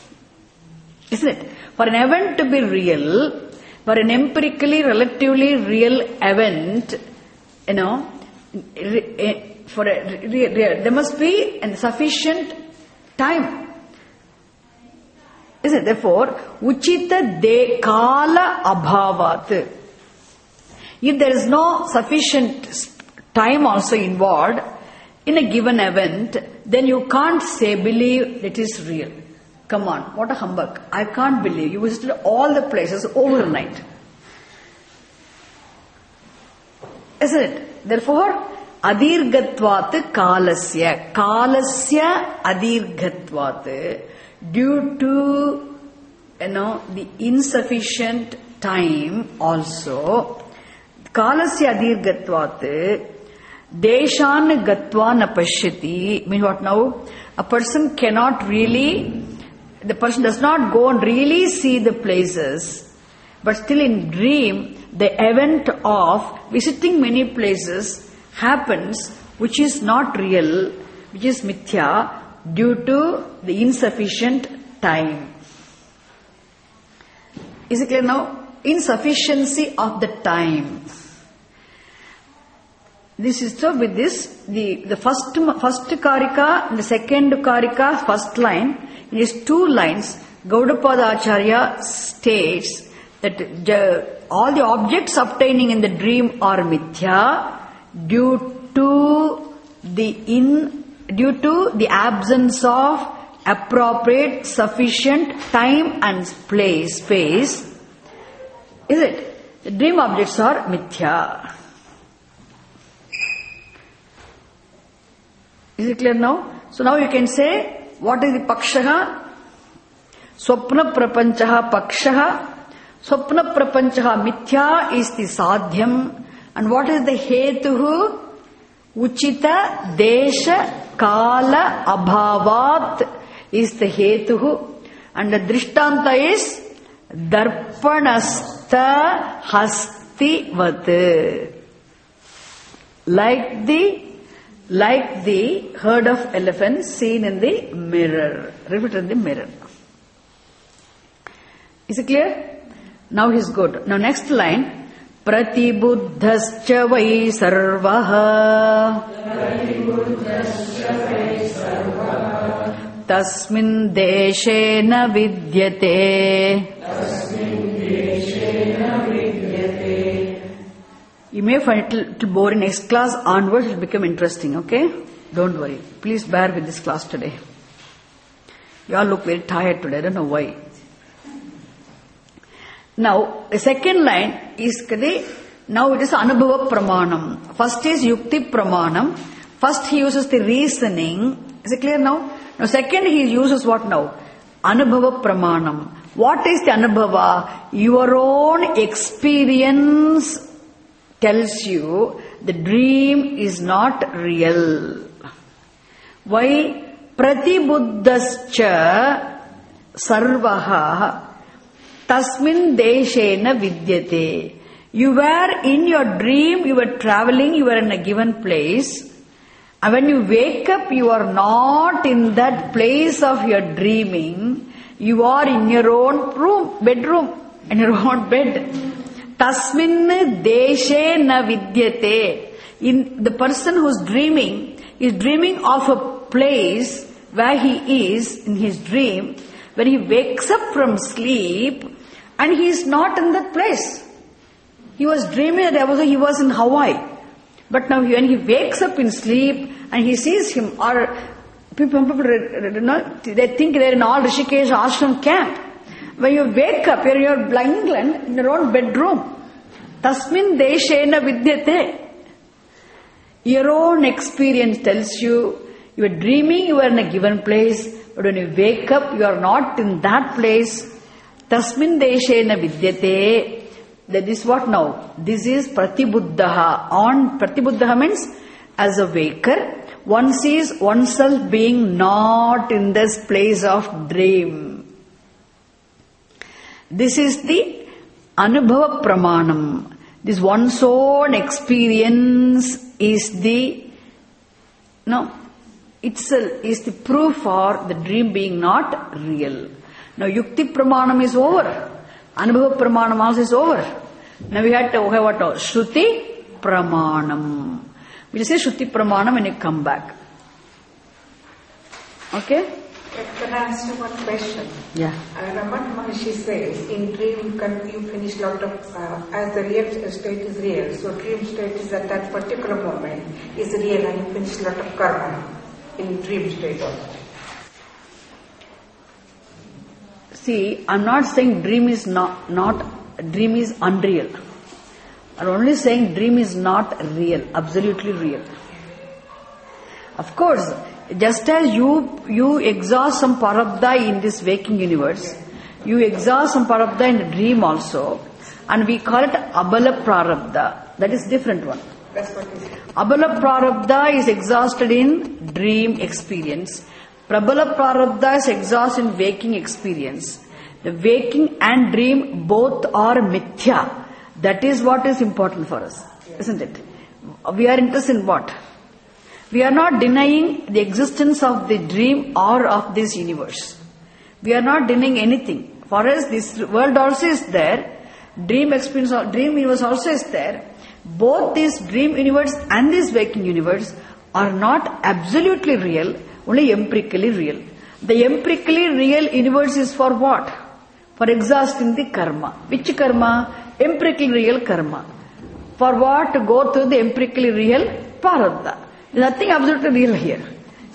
A: Isn't it? For an event to be real, for an empirically, relatively real event, you know, for a, there must be a sufficient time. Isn't it? Therefore, Uchita de kala abhavat. If there is no sufficient time also involved in a given event, then you can't say, believe it is real. Come on, what a humbug. I can't believe you visited all the places overnight. Isn't it? Therefore, adirgatvat kalasya. Kalasya adirgatvat. Due to, you know, the insufficient time also, kalasya adirgatvat, deshan gatva na pashyati. Means what now? A person cannot really, the person does not go and really see the places, but still in dream, the event of visiting many places happens, which is not real, which is mithya, due to the insufficient time. Is it clear now? Insufficiency of the time. This is so with this, the, the first, first karika and the second karika, first line, in these two lines, Gaudapada Acharya states that the, all the objects obtaining in the dream are mithya due to the due to the absence of appropriate, sufficient time and place, space. Is it? The dream objects are mithya. Is it clear now? So now you can say, what is the pakshaha? Swapna prapanchaha pakshaha. Swapna prapanchaha mithya is the sadhyam. And what is the hetuhu? Uchita desha kala abhavat is the hetuhu. And the drishtanta is darpanasta hastivat. Like the Like the herd of elephants seen in the mirror, reflected in the mirror. Is it clear? Now he's good. Now next line, Pratibuddhascha vai sarvaha Tasmin deshena vidyate. You may find it a little boring. Next class onwards it will become interesting, okay? Don't worry. Please bear with this class today. You all look very tired today. I don't know why. Now, the second line is, now it is Anubhava Pramanam. First is Yukti Pramanam. First he uses the reasoning. Is it clear now? Now second he uses what now? Anubhava Pramanam. What is the Anubhava? Your own experience tells you the dream is not real. Why? Pratibuddhascha sarvaha tasmin deshena vidyate. You were in your dream, you were traveling, you were in a given place. And when you wake up, you are not in that place of your dreaming. You are in your own room, bedroom, in your own bed. Tasmin deshe na vidyate. In the person who's dreaming is dreaming of a place where he is in his dream. When he wakes up from sleep and he is not in that place. He was dreaming that he was in Hawaii. But now when he wakes up in sleep and he sees him, or people, people they think they're in all Rishikesh ashram camp. When you wake up, you're in your England, in your own bedroom. Tasmin deshena vidyate. Your own experience tells you, you are dreaming, you are in a given place, but when you wake up, you are not in that place. Tasmin deshena vidyate. That is what now? This is Pratibuddhaha. On Pratibuddhaha means as a waker, one sees oneself being not in this place of dream. This is the Anubhava Pramanam. This one's own experience is the, no, itself is the proof for the dream being not real. Now Yukti Pramanam is over. Anubhava Pramanam also is over. Now we have to have what? Shruti Pramanam. We'll say Shruti Pramanam when you come back. Okay?
B: Can I ask you one question?
A: Yeah.
B: Uh, Raman Maharshi says, in dream you, can, you finish lot of, uh, as the real state is real, so dream state is at that particular moment is real and you finish lot of karma in dream state also.
A: See, I'm not saying dream is not, not, dream is unreal. I'm only saying dream is not real, absolutely real. Of course, just as you, you exhaust some parabdha in this waking universe, you exhaust some parabdha in the dream also, and we call it abala prarabdha. That is different one.
B: That's what it is.
A: Abala prarabdha is exhausted in dream experience. Prabala prarabdha is exhausted in waking experience. The waking and dream both are mithya. That is what is important for us, isn't it? We are interested in what? We are not denying the existence of the dream or of this universe. We are not denying anything. For us, this world also is there. Dream experience, dream universe also is there. Both this dream universe and this waking universe are not absolutely real, only empirically real. The empirically real universe is for what? For exhausting the karma. Which karma? Empirically real karma. For what? To go through the empirically real prarabdha. There is nothing absolutely real here.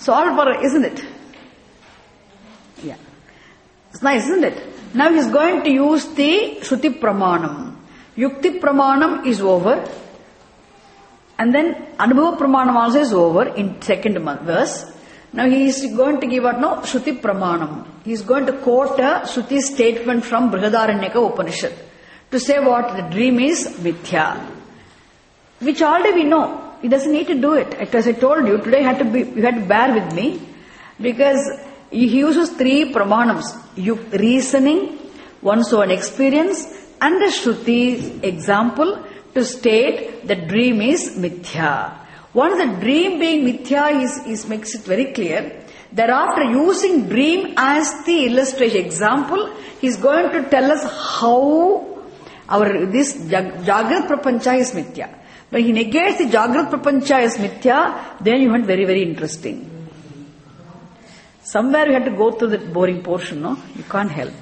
A: Solved for, isn't it? Yeah. It's nice, isn't it? Now he's going to use the Shruti Pramanam. Yukti Pramanam is over. And then Anubhava Pramanam also is over in second verse. Now he is going to give out now Shruti Pramanam. He is going to quote a Shruti statement from Brihadaranyaka Upanishad to say what the dream is mithya. Which already we know. He doesn't need to do it. As I told you, today you had to be, you had to bear with me because he uses three pramanams. Yuk, reasoning, one's own experience, and the Shruti example to state the dream is mithya. Once the dream being mithya is, is makes it very clear, thereafter using dream as the illustration example, he is going to tell us how our this jag, Jagrat Prapancha is mithya. When he negates the Jagrat Prapancha as mithya, then you find very, very interesting. Somewhere you have to go through that boring portion, no? You can't help.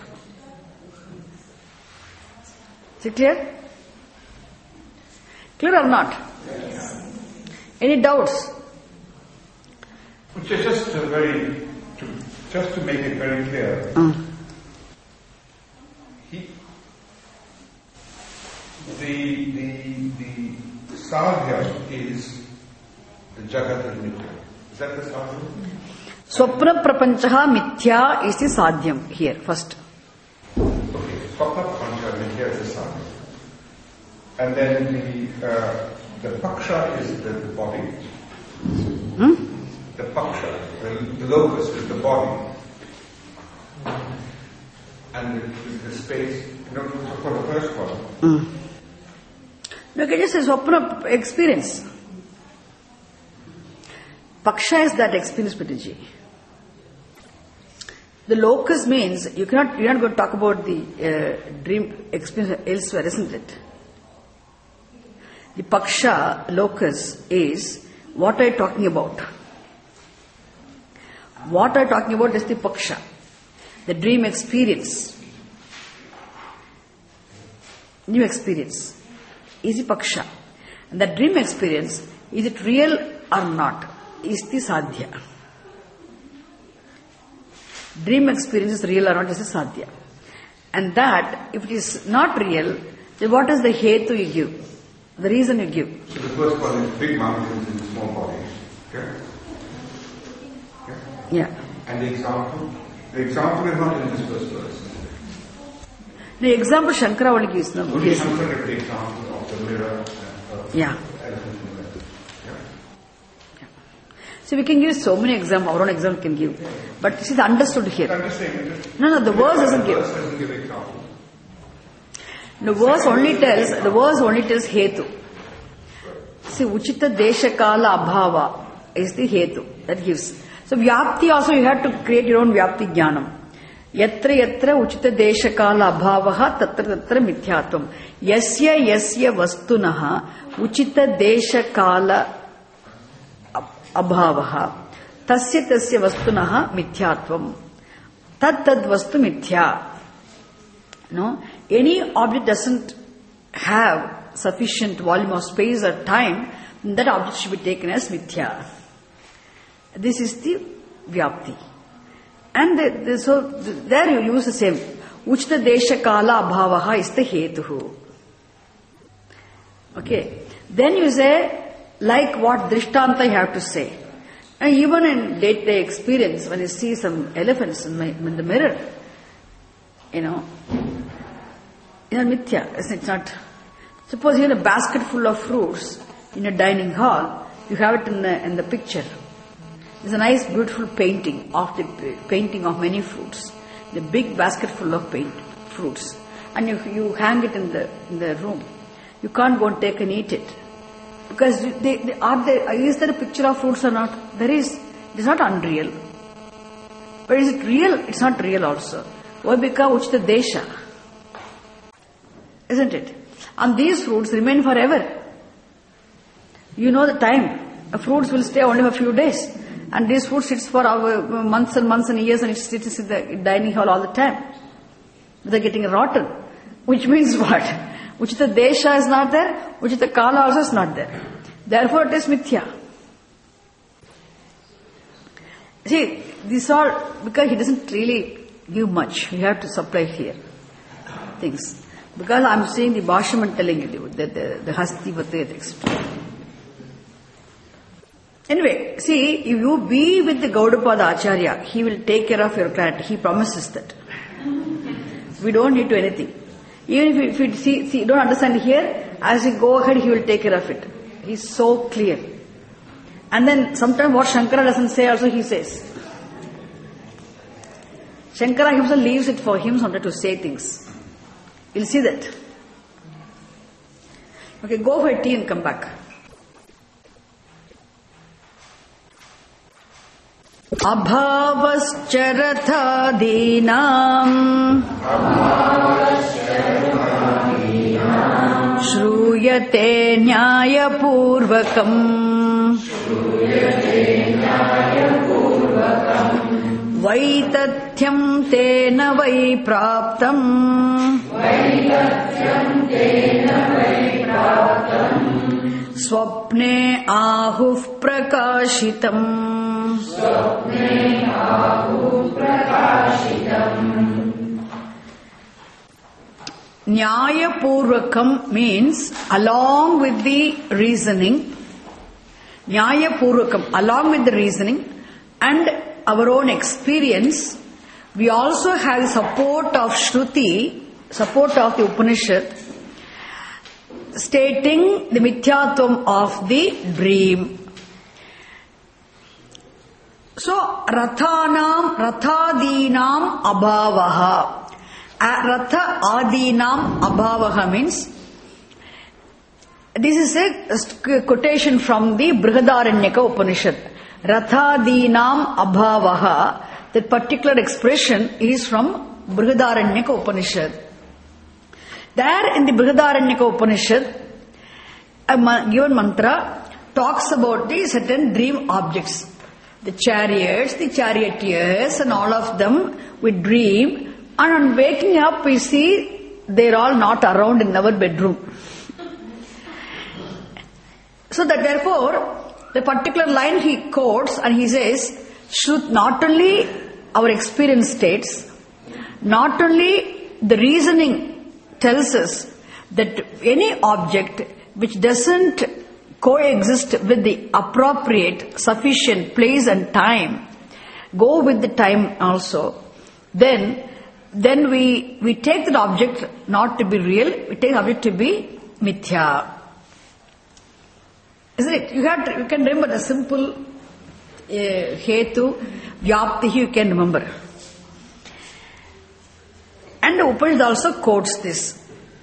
A: Is it clear? Clear or not?
C: Yes.
A: Any doubts?
C: Which is just a very, to, just to make it very clear.
A: Mm.
C: He, the, the, the sadhya is the Jagat and Mithya. Is that the sadhya?
A: Swapna Prapanchaha Mithya is the sadhyam here, first.
C: Okay, Swapna Prapancha Mithya is the sadhya. And then the, uh, the Paksha is the body.
A: Hmm?
C: The Paksha, the, the locus is the body. And the, the space, you know, for the first one.
A: Mm. No, can you say Swapna experience? Paksha is that experience, Pataji. The locus means, you cannot, you're not going to talk about the uh, dream experience elsewhere, isn't it? The Paksha, locus, is what are you talking about? What are you talking about is the Paksha, the dream experience. New experience is the Paksha. And that dream experience, is it real or not, is the Sadhya. Dream experience is real or not is the Sadhya. And that, if it is not real, then what is the hetu you give? The reason you give.
C: So the first one is big mountains and small bodies. Okay? Okay?
A: Yeah.
C: And the example? The example is not in this first verse.
A: The example Shankara only gives. No?
C: Only Shankara gave the example of the mirror and uh,
A: Yeah.
C: elephant in the mirror. Yeah?
A: Yeah. So we can give so many examples, our own example can give. But this is understood here.
C: I'm just saying. It
A: No, no, the verse doesn't give.
C: The verse doesn't give example.
A: The verse only tells, the verse only tells hetu. See, Uchita Deshakala Abhava is the hetu that gives. So Vyapti also you have to create your own Vyapti Jnanam. Yatra yatra Uchita Deshakala Abhavaha tatra tatra mithyatvam. Yasya yasya vastunaha Uchita Deshakala Abhavaha tasya tasya vastunaha mithyatvam. Tad tad vastu mithya. No? Any object doesn't have sufficient volume of space or time, that object should be taken as mithya. This is the Vyapti. And the, the, so the, there you use the same. Uchta desha kala abhavaha is the hetuhu. Okay. Then you say, like what Drishtanta you have to say. And even in day-to-day experience, when you see some elephants in, my, in the mirror, you know, you know, mithya, it's not. Suppose you have a basket full of fruits in a dining hall, you have it in the, in the picture. There's a nice beautiful painting of the painting of many fruits. The big basket full of paint, fruits. And you, you hang it in the, in the room. You can't go and take and eat it. Because they, they, are there, is there a picture of fruits or not? There is. It is not unreal. But is it real? It's not real also. Vabhika uchta desha. Isn't it? And these fruits remain forever. You know the time. The fruits will stay only for a few days. And this fruit sits for our months and months and years and it sits in the dining hall all the time. They're getting rotten. Which means what? Uchita desha is not there, Uchita kala also is not there. Therefore it is mithya. See, these are, because he doesn't really give much. You have to supply here things. Because I'm seeing the Bhashyaman telling you that the, the Hasti Vatayat, et cetera. Anyway, see, if you be with the Gaudapada Acharya, he will take care of your clarity. He promises that. We don't need to anything. Even if you, if you see, see, don't understand here, as you go ahead, he will take care of it. He's so clear. And then sometimes what Shankara doesn't say also he says. Shankara himself leaves it for him sometimes to say things. You'll see that. Okay, go for a tea and come back. Abhavascharathadinam Shruyate Nyayapurvakam Vaitatyam Tena Vai Praptam Swapne Ahuv Prakashitam Nyaya Purvakam means along with the reasoning. Nyaya Purvakam, along with the reasoning and our own experience, we also have support of Shruti, support of the Upanishad, stating the Mithyatvam of the dream. So, Rathanam, Rathadinam Abhavaha. Ratha Adinam Abhavaha means, this is a quotation from the Brihadaranyaka Upanishad. Rathadinam Abhavaha, that particular expression is from Brihadaranyaka Upanishad. There in the Brihadaranyaka Upanishad, a given mantra talks about the certain dream objects. The chariots, the charioteers and all of them, we dream, and on waking up we see they're all not around in our bedroom. So that therefore, the particular line he quotes and he says, should not only our experience states, not only the reasoning tells us that any object which doesn't coexist with the appropriate, sufficient place and time, go with the time also, then then we we take that object not to be real, we take the object to be mithya. Isn't it? You have to, you can remember the simple uh, hetu, vyaptihi, you can remember. And the Upanishad also quotes this.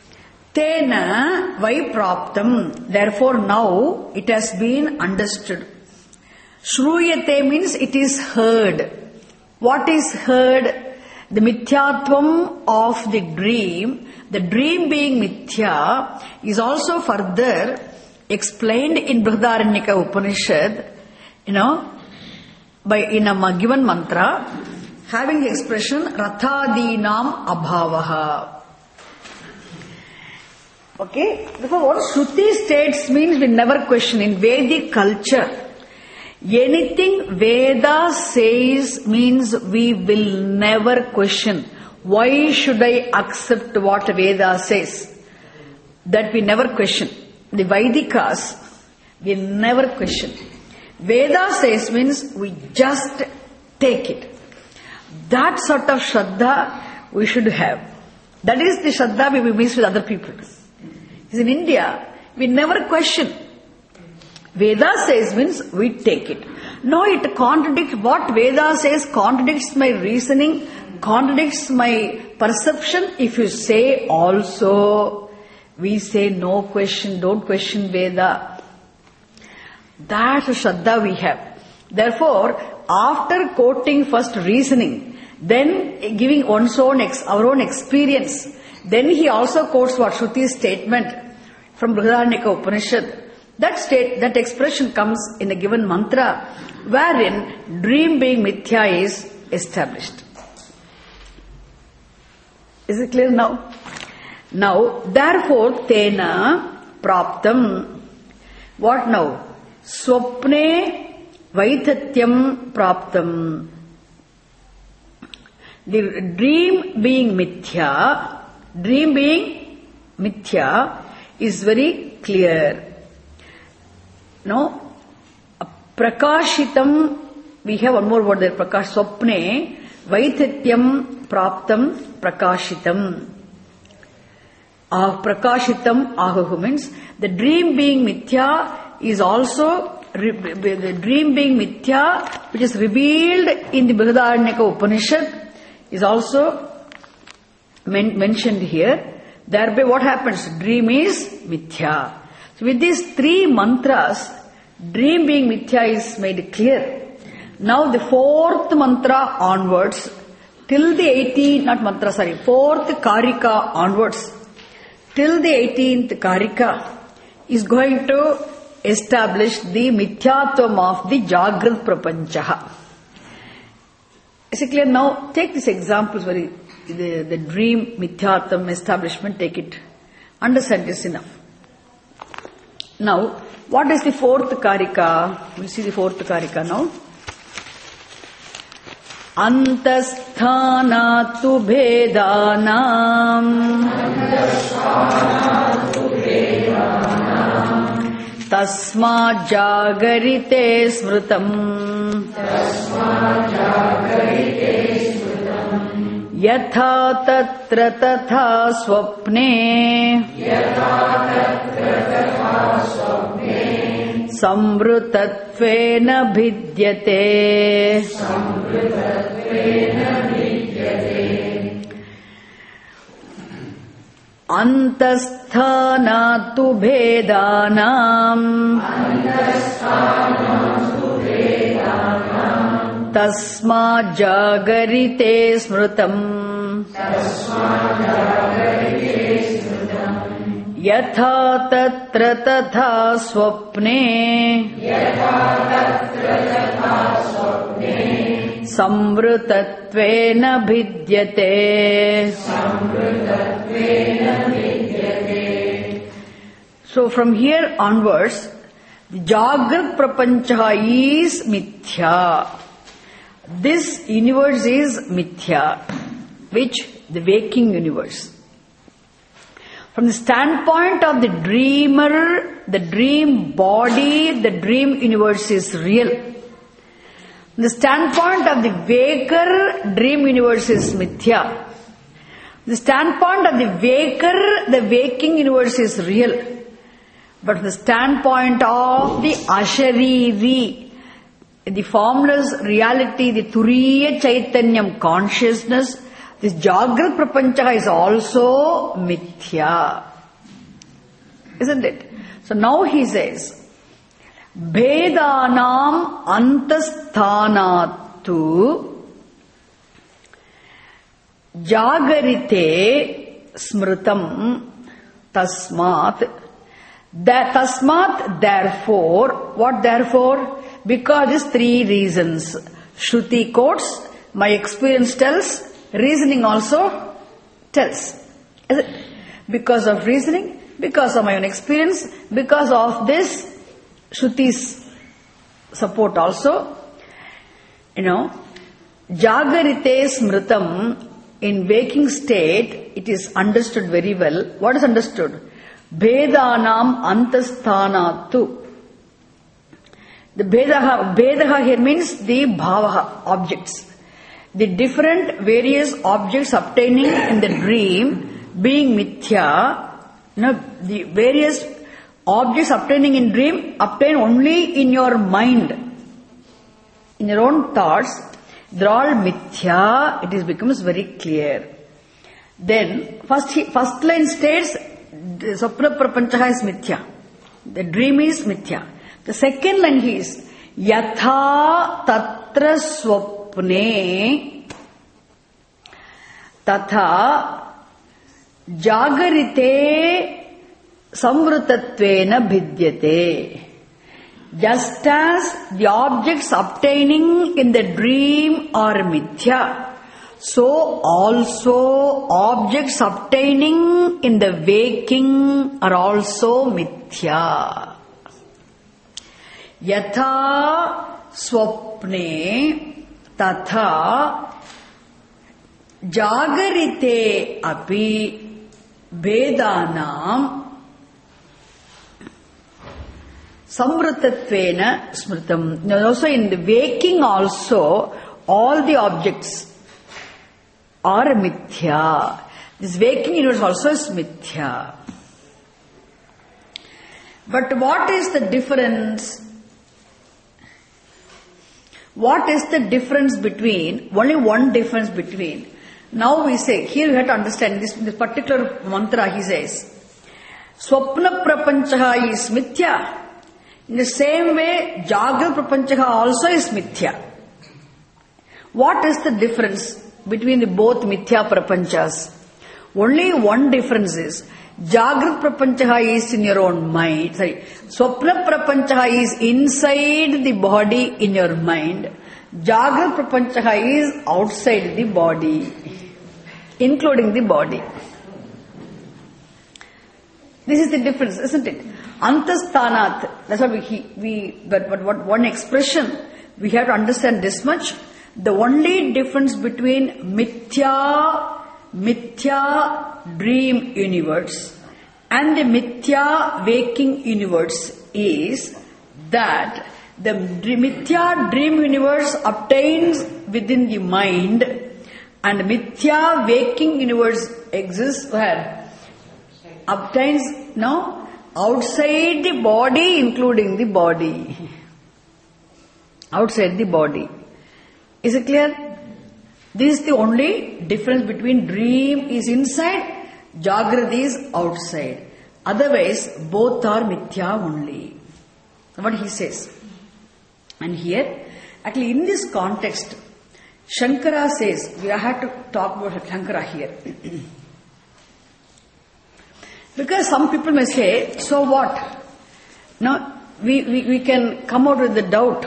A: Tena vai praptam. Therefore now it has been understood. Shruyate means it is heard. What is heard? The mithyatvam of the dream. The dream being mithya is also further explained in Brihadaranyaka Upanishad, you know, by in a given mantra, having the expression Rathadinam Abhavaha. Okay? Therefore, what Shruti states means we never question. In Vedic culture, anything Veda says means we will never question. Why should I accept what Veda says? That we never question. The Vaidikas, we never question. Veda says means we just take it. That sort of Shraddha we should have. That is the Shraddha we mix with other people. In India, we never question. Veda says means we take it. No, it contradicts what Veda says, contradicts my reasoning, contradicts my perception. If you say also, we say no question, don't question Veda. That Shraddha we have. Therefore, after quoting first reasoning, then giving one's own ex, our own experience, then he also quotes what Shruti's statement from Brihadaranyaka Upanishad. That state, that expression comes in a given mantra, wherein dream being mithya is established. Is it clear now? Now, therefore, tena praptam. What now? Swapne Vaithatyam praptam. The dream being mithya, dream being mithya is very clear. No? Prakashitam, we have one more word there, prakash, swapne, vaithatyam praptam prakashitam. Ah, prakashitam ahuhu means the dream being mithya is also, the dream being mithya which is revealed in the Brihadaranyaka Upanishad is also men- mentioned here. Thereby what happens? Dream is mithya. So with these three mantras, dream being mithya is made clear. Now the fourth mantra onwards, till the eighteenth, not mantra, sorry, fourth karika onwards, till the eighteenth karika is going to establish the mithyatvam of the Jagrat Prapanchaha. Is it clear? Now take these examples, very, the, the dream mithyatvam establishment, take it. Understand this enough. Now, what is the fourth karika? We'll see the fourth karika now. Antasthānātu bhedanam tasmā jagarite smrutam yatha tatra tatha swapne samvrutatvena bhidyate. Antasthānātu bhedanam tasmā jagarite smrutam yatha tatra tatha swapne samvrutatvena bhidyate. So from here onwards, the Jagrat Prapancha is mithya. This universe is mithya, which the waking universe. From the standpoint of the dreamer, the dream body, the dream universe is real. From the standpoint of the waker, dream universe is mithya. The standpoint of the waker, the waking universe is real. But from the standpoint of the Ashariri, the formless reality, the Turiya Chaitanyam consciousness, this Jagrat Prapancha is also mithya. Isn't it? So now he says, Bhedanam antasthanatu Jagarite smrutam tasmat. That tasmat, therefore, what therefore? Because these three reasons. Shruti quotes, my experience tells, reasoning also tells. Is it? Because of reasoning, because of my own experience, because of this Shruti's support also. You know, Jagarite smrutam, in waking state, it is understood very well. What is understood? Bhedanam antasthanatu. The Bhedaha, Bhedaha here means the Bhavaha, objects. The different various objects obtaining in the dream being mithya, you know, the various objects obtaining in dream obtain only in your mind, in your own thoughts. They're all mithya. It is becomes very clear. Then first he, first line states the Sapna Prapancha is mithya. The dream is mithya. The second line is Yatha Tatra Swapne Tatha Jagarite Samvrutatvena Bhidyate. Just as the objects obtaining in the dream are mithya, so also objects obtaining in the waking are also mithya. Yatha swapne tatha jagarite api vedanam samvrtatvena smritam. Now also in the waking also, all the objects are mithya. This waking universe also is mithya. But what is the difference? What is the difference between, only one difference between, now we say, here we have to understand this, this particular mantra he says, Swapna prapanchaha is mithya. In the same way, Jagra prapanchaha also is mithya. What is the difference between the both mithya prapanchas? Only one difference is, Jagra prapanchaha is in your own mind. Sorry, Swapna prapanchaha is inside the body in your mind. Jagra prapanchaha is outside the body, including the body. This is the difference, isn't it? Antasthanat. That's what we, we but, but what one expression, we have to understand this much. The only difference between mithya, mithya dream universe and the mithya waking universe is that the mithya dream universe obtains within the mind and mithya waking universe exists where? Obtains, no? Outside the body, including the body. Outside the body. Is it clear? This is the only difference between dream is inside, Jagrati is outside. Otherwise, both are mithya only. What he says. And here, actually in this context, Shankara says, we have to talk about Shankara here. Because some people may say, so what? Now, we, we, we can come out with the doubt.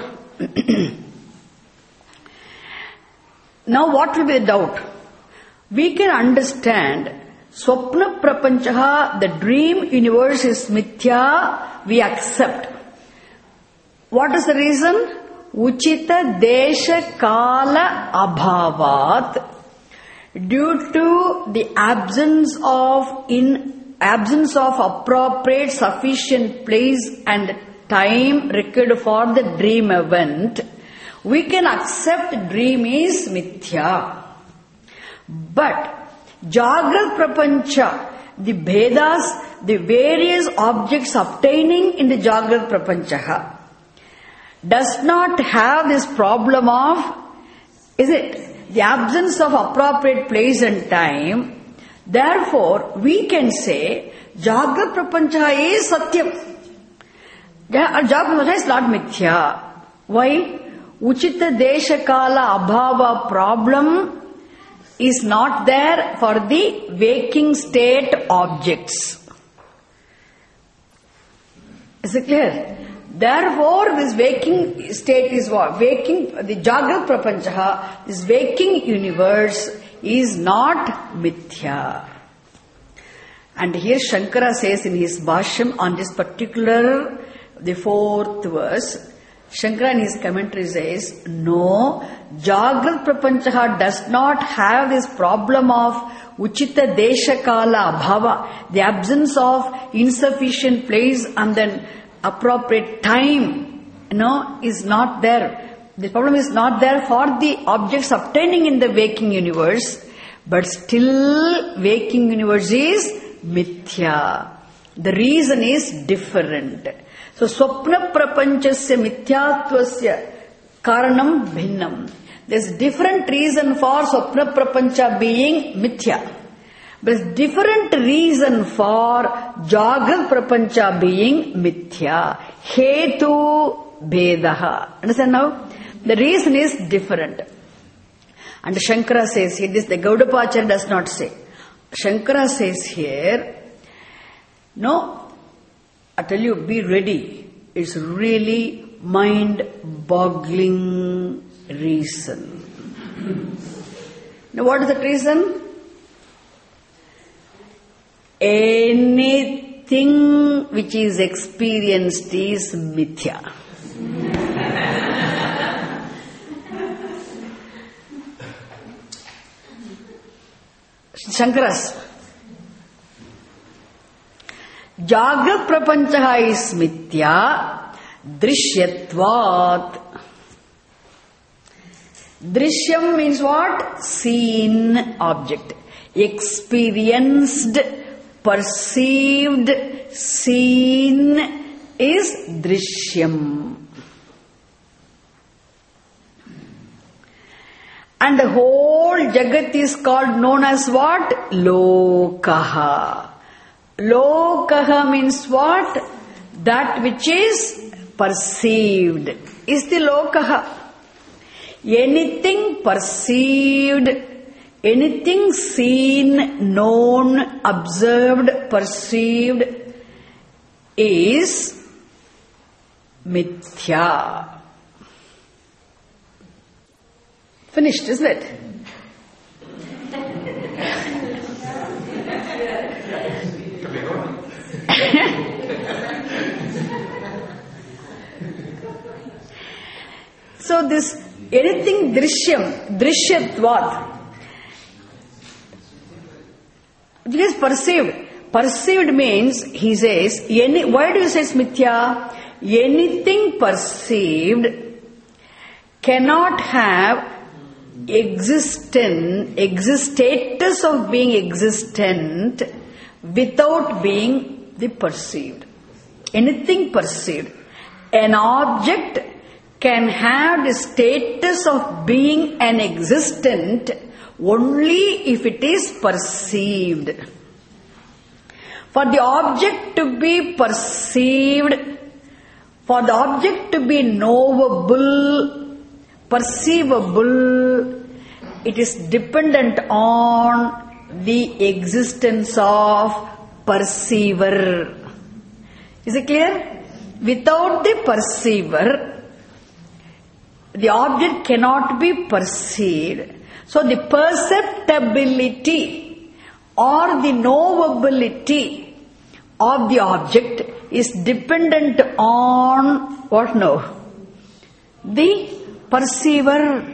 A: Now, what will be the doubt? We can understand Swapna Prapanchaha, the dream universe is mithya, we accept. What is the reason? Uchita Desha Kala Abhavat. Due to the absence of in absence of appropriate sufficient place and time required for the dream event, we can accept dream is mithya. But Jagrata Prapancha, the Vedas, the various objects obtaining in the Jagrata Prapancha, does not have this problem of, is it, the absence of appropriate place and time. Therefore, we can say Jagrata Prapancha is Satyam. Jagrata Prapancha is not mithya. Why? Uchita Desha Kala Abhava problem is not there for the waking state objects. Is it clear? Therefore, this waking state is what? Waking, the Jagrata Prapancha, this waking universe is not mithya. And here Shankara says in his Bhashyam on this particular, the fourth verse, Shankara in his commentary says, no, Jagrata Prapancha does not have this problem of Uchita Desha Kala Abhava, the absence of insufficient place and then appropriate time, you know, is not there. The problem is not there for the objects obtaining in the waking universe, but still waking universe is mithya. The reason is different. So, Swapna Prapanchasya Mithyatvasya Karanam Bhinnam. There's different reason for Swapna Prapancha being mithya. There's different reason for Jagrata Prapancha being mithya. Hetu Bhedaha. Understand now? The reason is different. And Shankara says here, this the Gaudapacharya does not say. Shankara says here, no, I tell you, be ready. It's really mind-boggling reason. Now what is that reason? Anything which is experienced is mithya. Shankaras. Jagrat prapanchaha is mithya, drishyatvat. Drishyam means what? Seen object. Experienced, perceived, seen is drishyam. And the whole Jagat is called, known as what? Lokaha. Lokaha means what? That which is perceived is the Lokaha. Anything perceived, anything seen, known, observed, perceived is mithya. Finished, isn't it? So this anything drishyam, drishyatvat, it is perceived. Perceived means, he says, any, why do you say it's mithya? Anything perceived cannot have existent, exist, status of being existent without being the perceived. Anything perceived. An object can have the status of being an existent only if it is perceived. For the object to be perceived, for the object to be knowable, perceivable, it is dependent on the existence of perceiver. Is it clear? Without the perceiver, the object cannot be perceived. So the perceptibility or the knowability of the object is dependent on what now? The perceiver.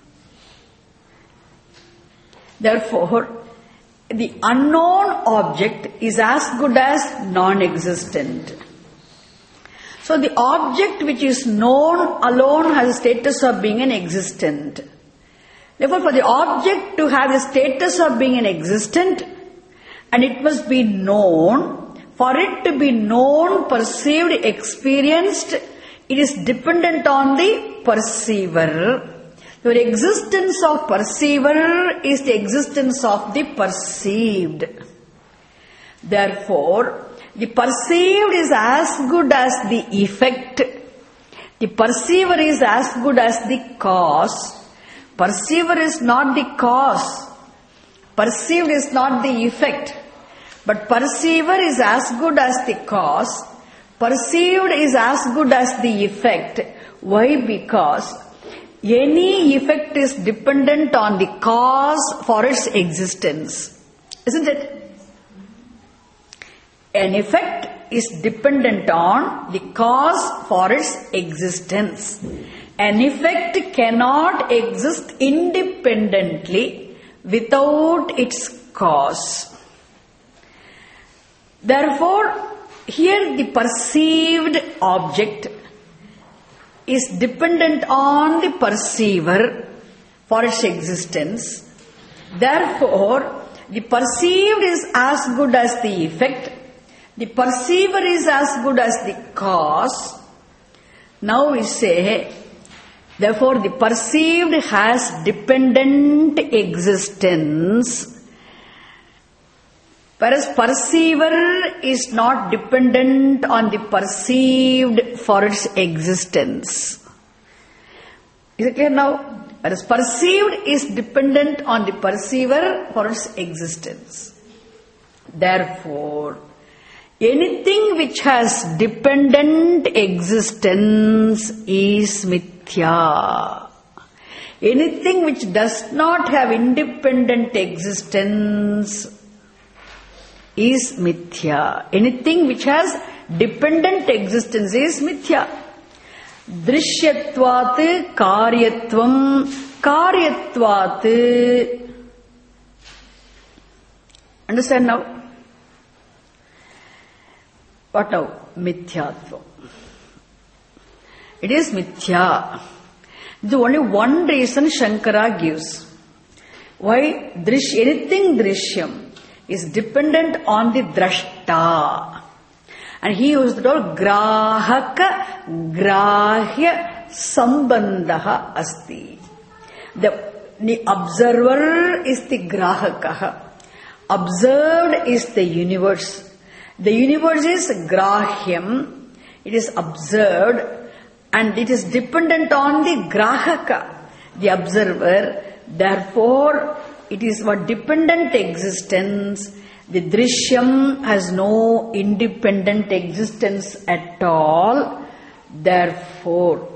A: Therefore, the unknown object is as good as non-existent. So the object which is known alone has a status of being an existent. Therefore, for the object to have the status of being an existent, and it must be known, for it to be known, perceived, experienced, it is dependent on the perceiver. The existence of perceiver is the existence of the perceived. Therefore, the perceived is as good as the effect. The perceiver is as good as the cause. Perceiver is not the cause. Perceived is not the effect. But perceiver is as good as the cause. Perceived is as good as the effect. Why? Because any effect is dependent on the cause for its existence. Isn't it? An effect is dependent on the cause for its existence. An effect cannot exist independently without its cause. Therefore, here the perceived object is dependent on the perceiver for its existence. Therefore, the perceived is as good as the effect. The perceiver is as good as the cause. Now we say, therefore the perceived has dependent existence, whereas perceiver is not dependent on the perceived for its existence. Is it clear now? Whereas perceived is dependent on the perceiver for its existence. Therefore, anything which has dependent existence is mithya. Anything which does not have independent existence is mithya. Anything which has dependent existence is mithya. Drishyatvat karyatvam. Karyatvat. Understand now? What now? Mithyatva. It is mithya. The only one reason Shankara gives. Why drish, anything drishyam is dependent on the drashta. And he used the word grahaka grahya sambandha asti. The, the observer is the grahaka. Observed is the universe. The universe is grahyam. It is observed and it is dependent on the grahaka, the observer. Therefore, it is what dependent existence. The drishyam has no independent existence at all. Therefore,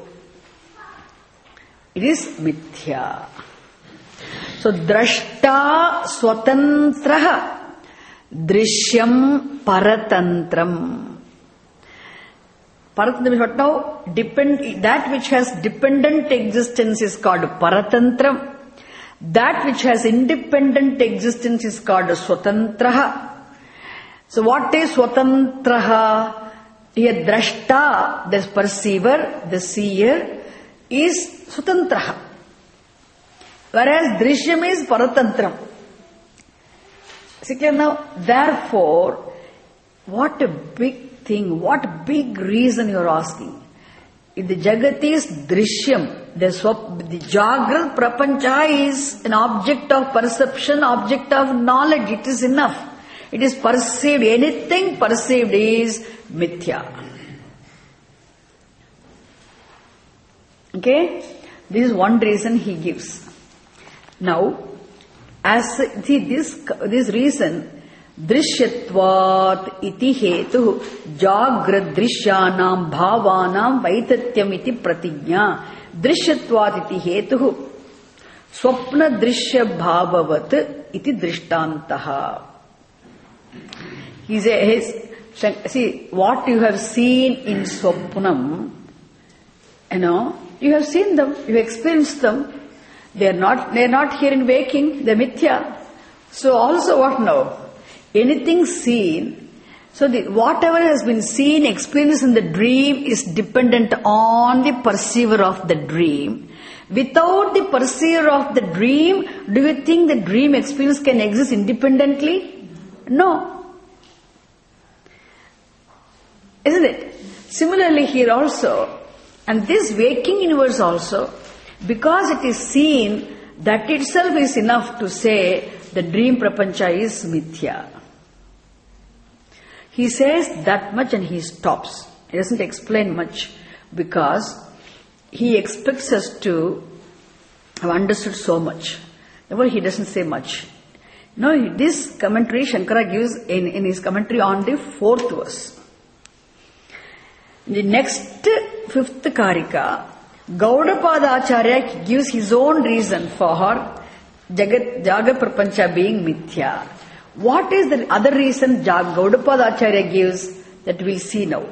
A: it is mithya. So, drashta swatantraha, drishyam paratantram. Paratantram is what now? Depend, that which has dependent existence is called paratantram. That which has independent existence is called swatantraha. So what is swatantraha? Here drashta, the perceiver, the seer, is swatantraha. Whereas drishyam is paratantram. See clear now? Therefore, what a big thing, what big reason you are asking. If the Jagat is drishyam, the, swap, the Jagrat Prapancha is an object of perception, object of knowledge, it is enough. It is perceived, anything perceived is mithya. Okay? This is one reason he gives. Now, as see this, this reason, Drishyatvat iti hetu jagrad drishyanam bhavanam vaitatyam iti pratignya. Drishyatvat iti hetu swapna drishya bhavavat iti drishtantaha. He says, see, what you have seen in swapnam, you know, you have seen them, you have experienced them. They are not, they are not here in waking, they are mithya. So also what now? Anything seen, so the, whatever has been seen, experienced in the dream is dependent on the perceiver of the dream. Without the perceiver of the dream, do you think the dream experience can exist independently? No. Isn't it? Similarly here also, and this waking universe also, because it is seen, that itself is enough to say the dream prapancha is mithya. He says that much and he stops. He doesn't explain much because he expects us to have understood so much. Therefore, he doesn't say much. No, this commentary Shankara gives in, in his commentary on the fourth verse. In the next fifth Karika, Gaudapada Acharya gives his own reason for Jagat, Jagat Prapancha being mithya. What is the other reason Gaudapada Acharya gives that we'll see now?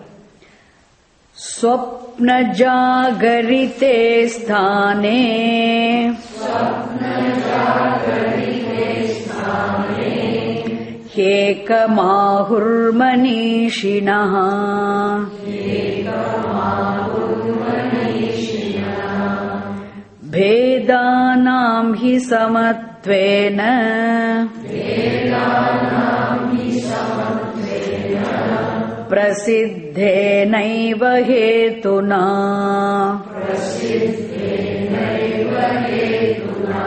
A: Swapna jagarite sthane Swapna jagarite sthane Heka mahur manishinaha Heka mahur manishinaha Bhedanam hi samatvena Bhedanam hi samatvena Prasiddhenaiva hetuna Prasiddhenaiva hetuna.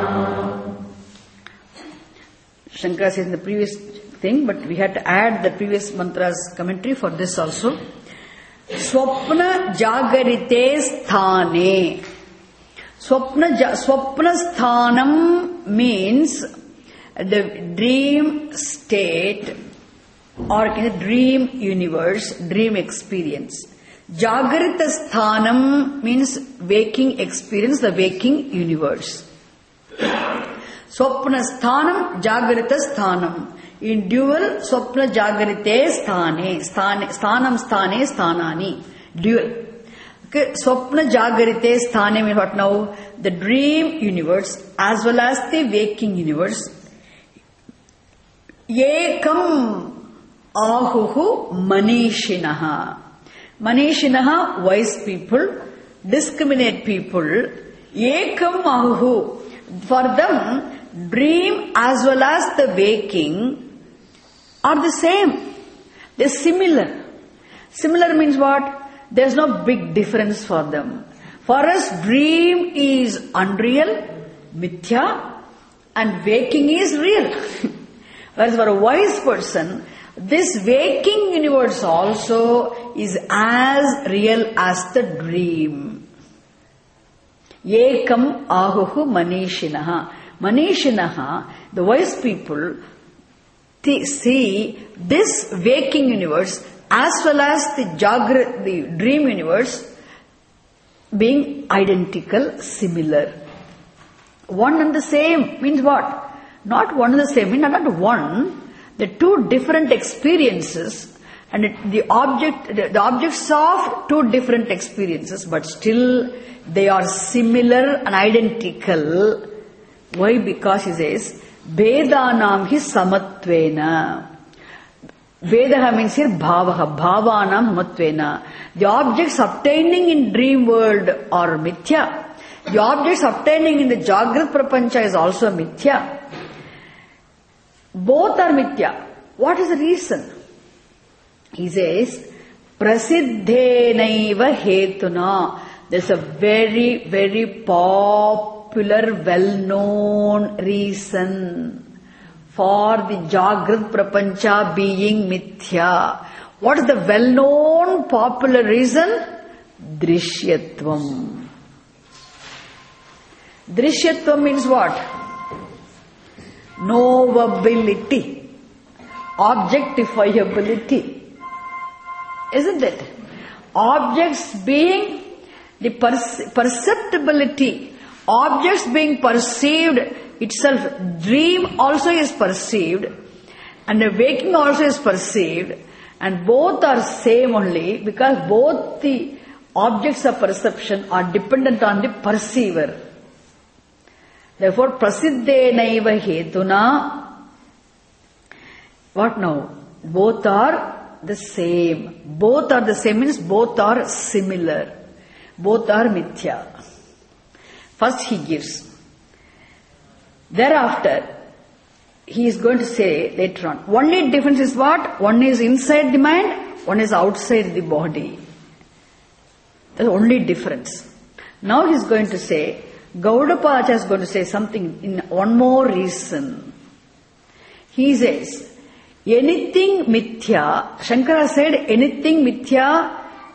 A: Shankara says in the previous thing, but we had to add the previous mantra's commentary for this also. Swapna jagarite sthane. Swapna, swapna sthanam means the dream state or in a dream universe, dream experience. Jagrita sthanam means waking experience, the waking universe. Swapna sthanam, jagrita sthanam. In dual, swapna jagrite sthane, sthane, sthanam sthane sthanani. Dual. Okay, swapna jagarite sthane means what now? The dream universe as well as the waking universe. Ekam ahuhu manishinaha. Manishinaha, wise people, discriminate people. Ekam ahuhu. For them, dream as well as the waking are the same. They're similar. Similar means what? There's no big difference for them. For us, dream is unreal, mithya, and waking is real. Whereas for a wise person, this waking universe also is as real as the dream. Ekam ahuhu manishinaha. Manishinaha, the wise people, th- see this waking universe as well as the jagra, the dream universe being identical, similar. One and the same means what? Not one and the same, means not one. The two different experiences and it, the object, the, the objects of two different experiences, but still they are similar and identical. Why? Because he says, Vedanam hi samatvena. Vedaha means here bhavaha, bhavanam samatvena. The objects obtaining in dream world are mithya. The objects obtaining in the Jagrat Prapancha is also mithya. Both are mithya. What is the reason? He says, Prasiddhenaiva hetuna. There's a very, very popular, well-known reason for the Jagrat Prapancha being mithya. What is the well-known popular reason? Drishyatvam. Drishyatvam means what? Knowability, objectifiability, isn't it? Objects being the perce- perceptibility, objects being perceived itself. Dream also is perceived, and the waking also is perceived, and both are same only because both the objects of perception are dependent on the perceiver. Therefore, prasiddhenaiva hetuna. What now? Both are the same. Both are the same means both are similar. Both are mithya. First he gives. Thereafter, he is going to say later on. Only difference is what? One is inside the mind, one is outside the body. That's the only difference. Now he is going to say, Gaudapada is going to say something in one more reason. He says, anything mithya, Shankara said anything mithya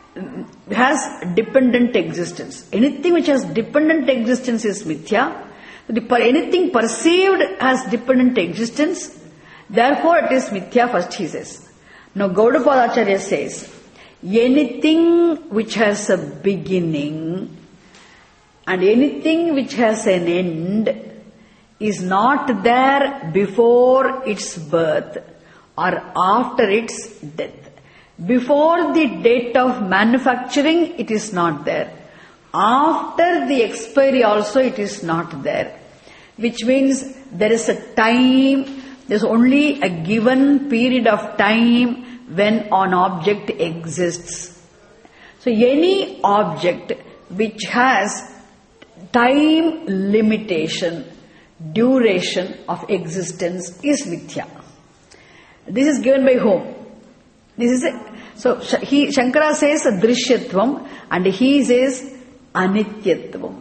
A: has dependent existence. Anything which has dependent existence is mithya. Anything perceived has dependent existence. Therefore it is mithya, first he says. Now Gaudapada Acharya says, anything which has a beginning and anything which has an end is not there before its birth or after its death. Before the date of manufacturing, it is not there. After the expiry also, it is not there. Which means there is a time, there is only a given period of time when an object exists. So any object which has time limitation, duration of existence is mithya. This is given by whom? This is a, so he Shankara says drishyatvam and he says anityatvam.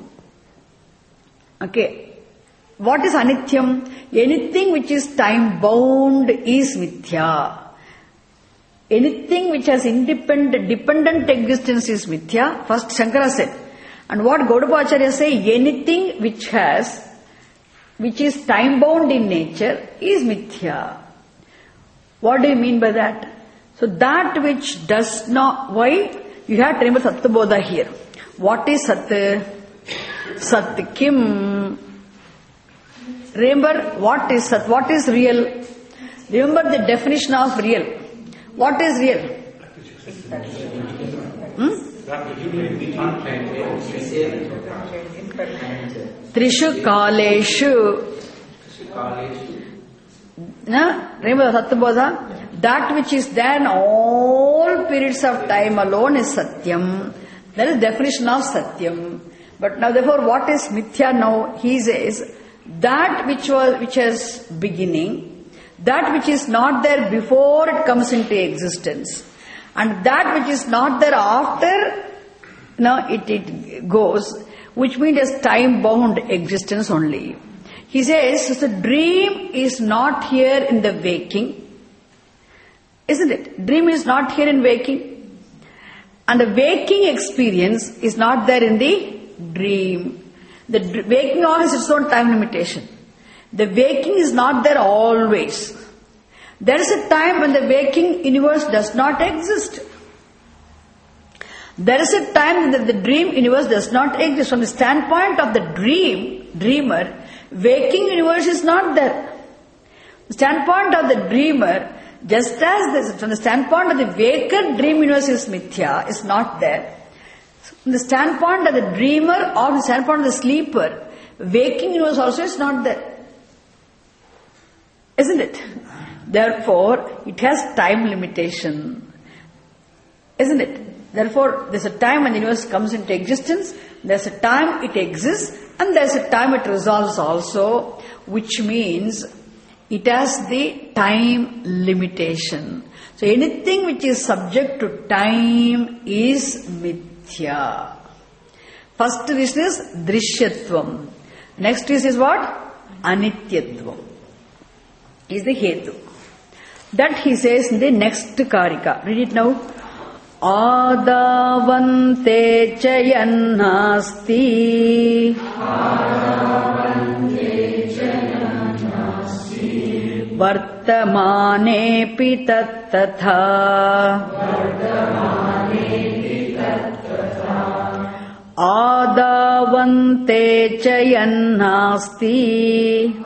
A: Okay. What is anityam? Anything which is time bound is mithya. Anything which has independent, dependent existence is mithya. First Shankara said. And what Gaudapada Acharya say, anything which has, which is time bound in nature is mithya. What do you mean by that? So that which does not, why? You have to remember Satyabodha here. What is Sat? Sat Kim? Remember what is Sat? What is real? Remember the definition of real. What is real? Hmm? Trishu kaleshu No? Remember Satyabodha? That which is there in all periods of time alone is Satyam. That is definition of Satyam. But now therefore what is Mithya now? He says, that which was, which has beginning, that which is not there before it comes into existence, and that which is not there after, no, it, it goes, which means as time-bound existence only. He says, the dream is not here in the waking, isn't it? Dream is not here in waking, and the waking experience is not there in the dream. The dr- waking on is its own time limitation. The waking is not there always. There is a time when the waking universe does not exist. There is a time that the dream universe does not exist. From the standpoint of the dream, dreamer, waking universe is not there. The standpoint of the dreamer, just as this, from the standpoint of the waker, dream universe is mithya, is not there. From the standpoint of the dreamer or the standpoint of the sleeper, waking universe also is not there. Isn't it? Therefore, it has time limitation. Isn't it? Therefore, there's a time when the universe comes into existence, there's a time it exists, and there's a time it resolves also, which means it has the time limitation. So anything which is subject to time is mithya. First reason is drishyatvam. Next reason is what? Anityatvam. Is the hetu. That he says in the next karika. Read it now. Adavante chayannasti Vartamanepi tattatha Adavante chayannasti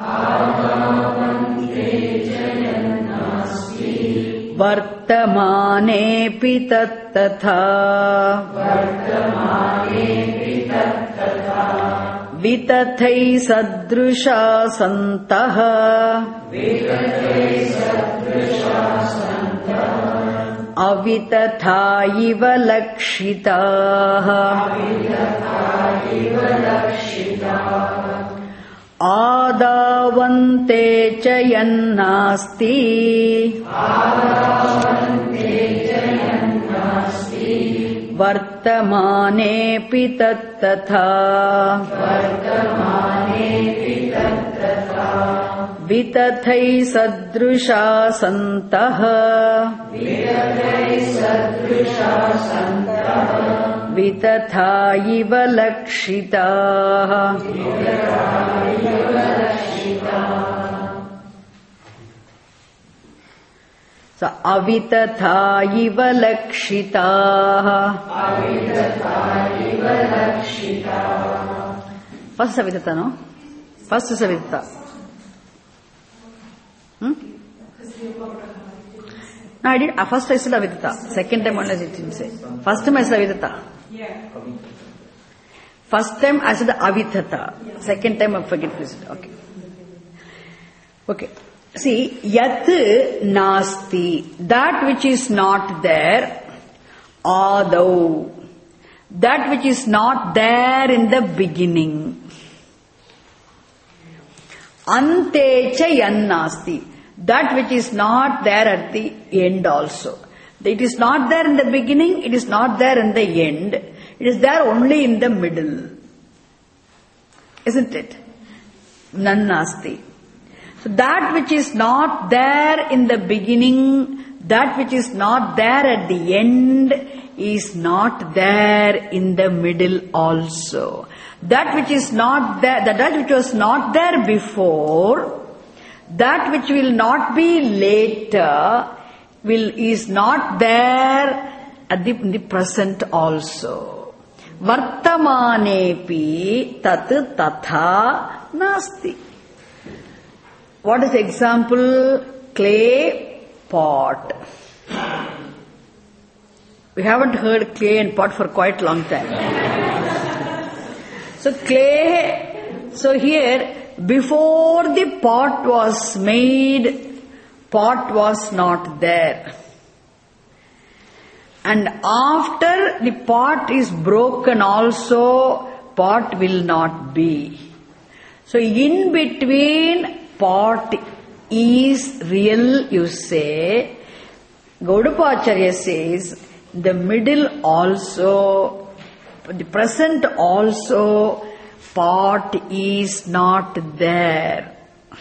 A: Vartamanepi tattatha Vitathai sadrusha santaha Avitatha iva lakshitaha Adavante chayannasti Vartamanepi tattatha Vitathai sadrusha santaha Vitatha iva lakshitaha. So, avitatha iva lakshitaha. First is avitata, no? First is avitata. Hmm? No, I did. Uh, first I said avitata. Second time only I didn't say. First time I said avitata.
B: Yeah.
A: First time I said avitata. Second time I forget this. Okay. Okay. See, yat nasti, that which is not there, adau, that which is not there in the beginning. Ante cha yannasti, that which is not there at the end also. It is not there in the beginning, it is not there in the end, it is there only in the middle. Isn't it? Nannasti. So that which is not there in the beginning, that which is not there at the end, is not there in the middle also. That which is not there, that which was not there before, that which will not be later, will is not there at the, in the present also. Vartamanepi tat tatha nasti. What is the example? Clay pot. We haven't heard clay and pot for quite a long time. So clay, so here before the pot was made, pot was not there. And after the pot is broken also, pot will not be. So in between pot is real, you say. Gaudapacharya says, the middle also, the present also, pot is not there.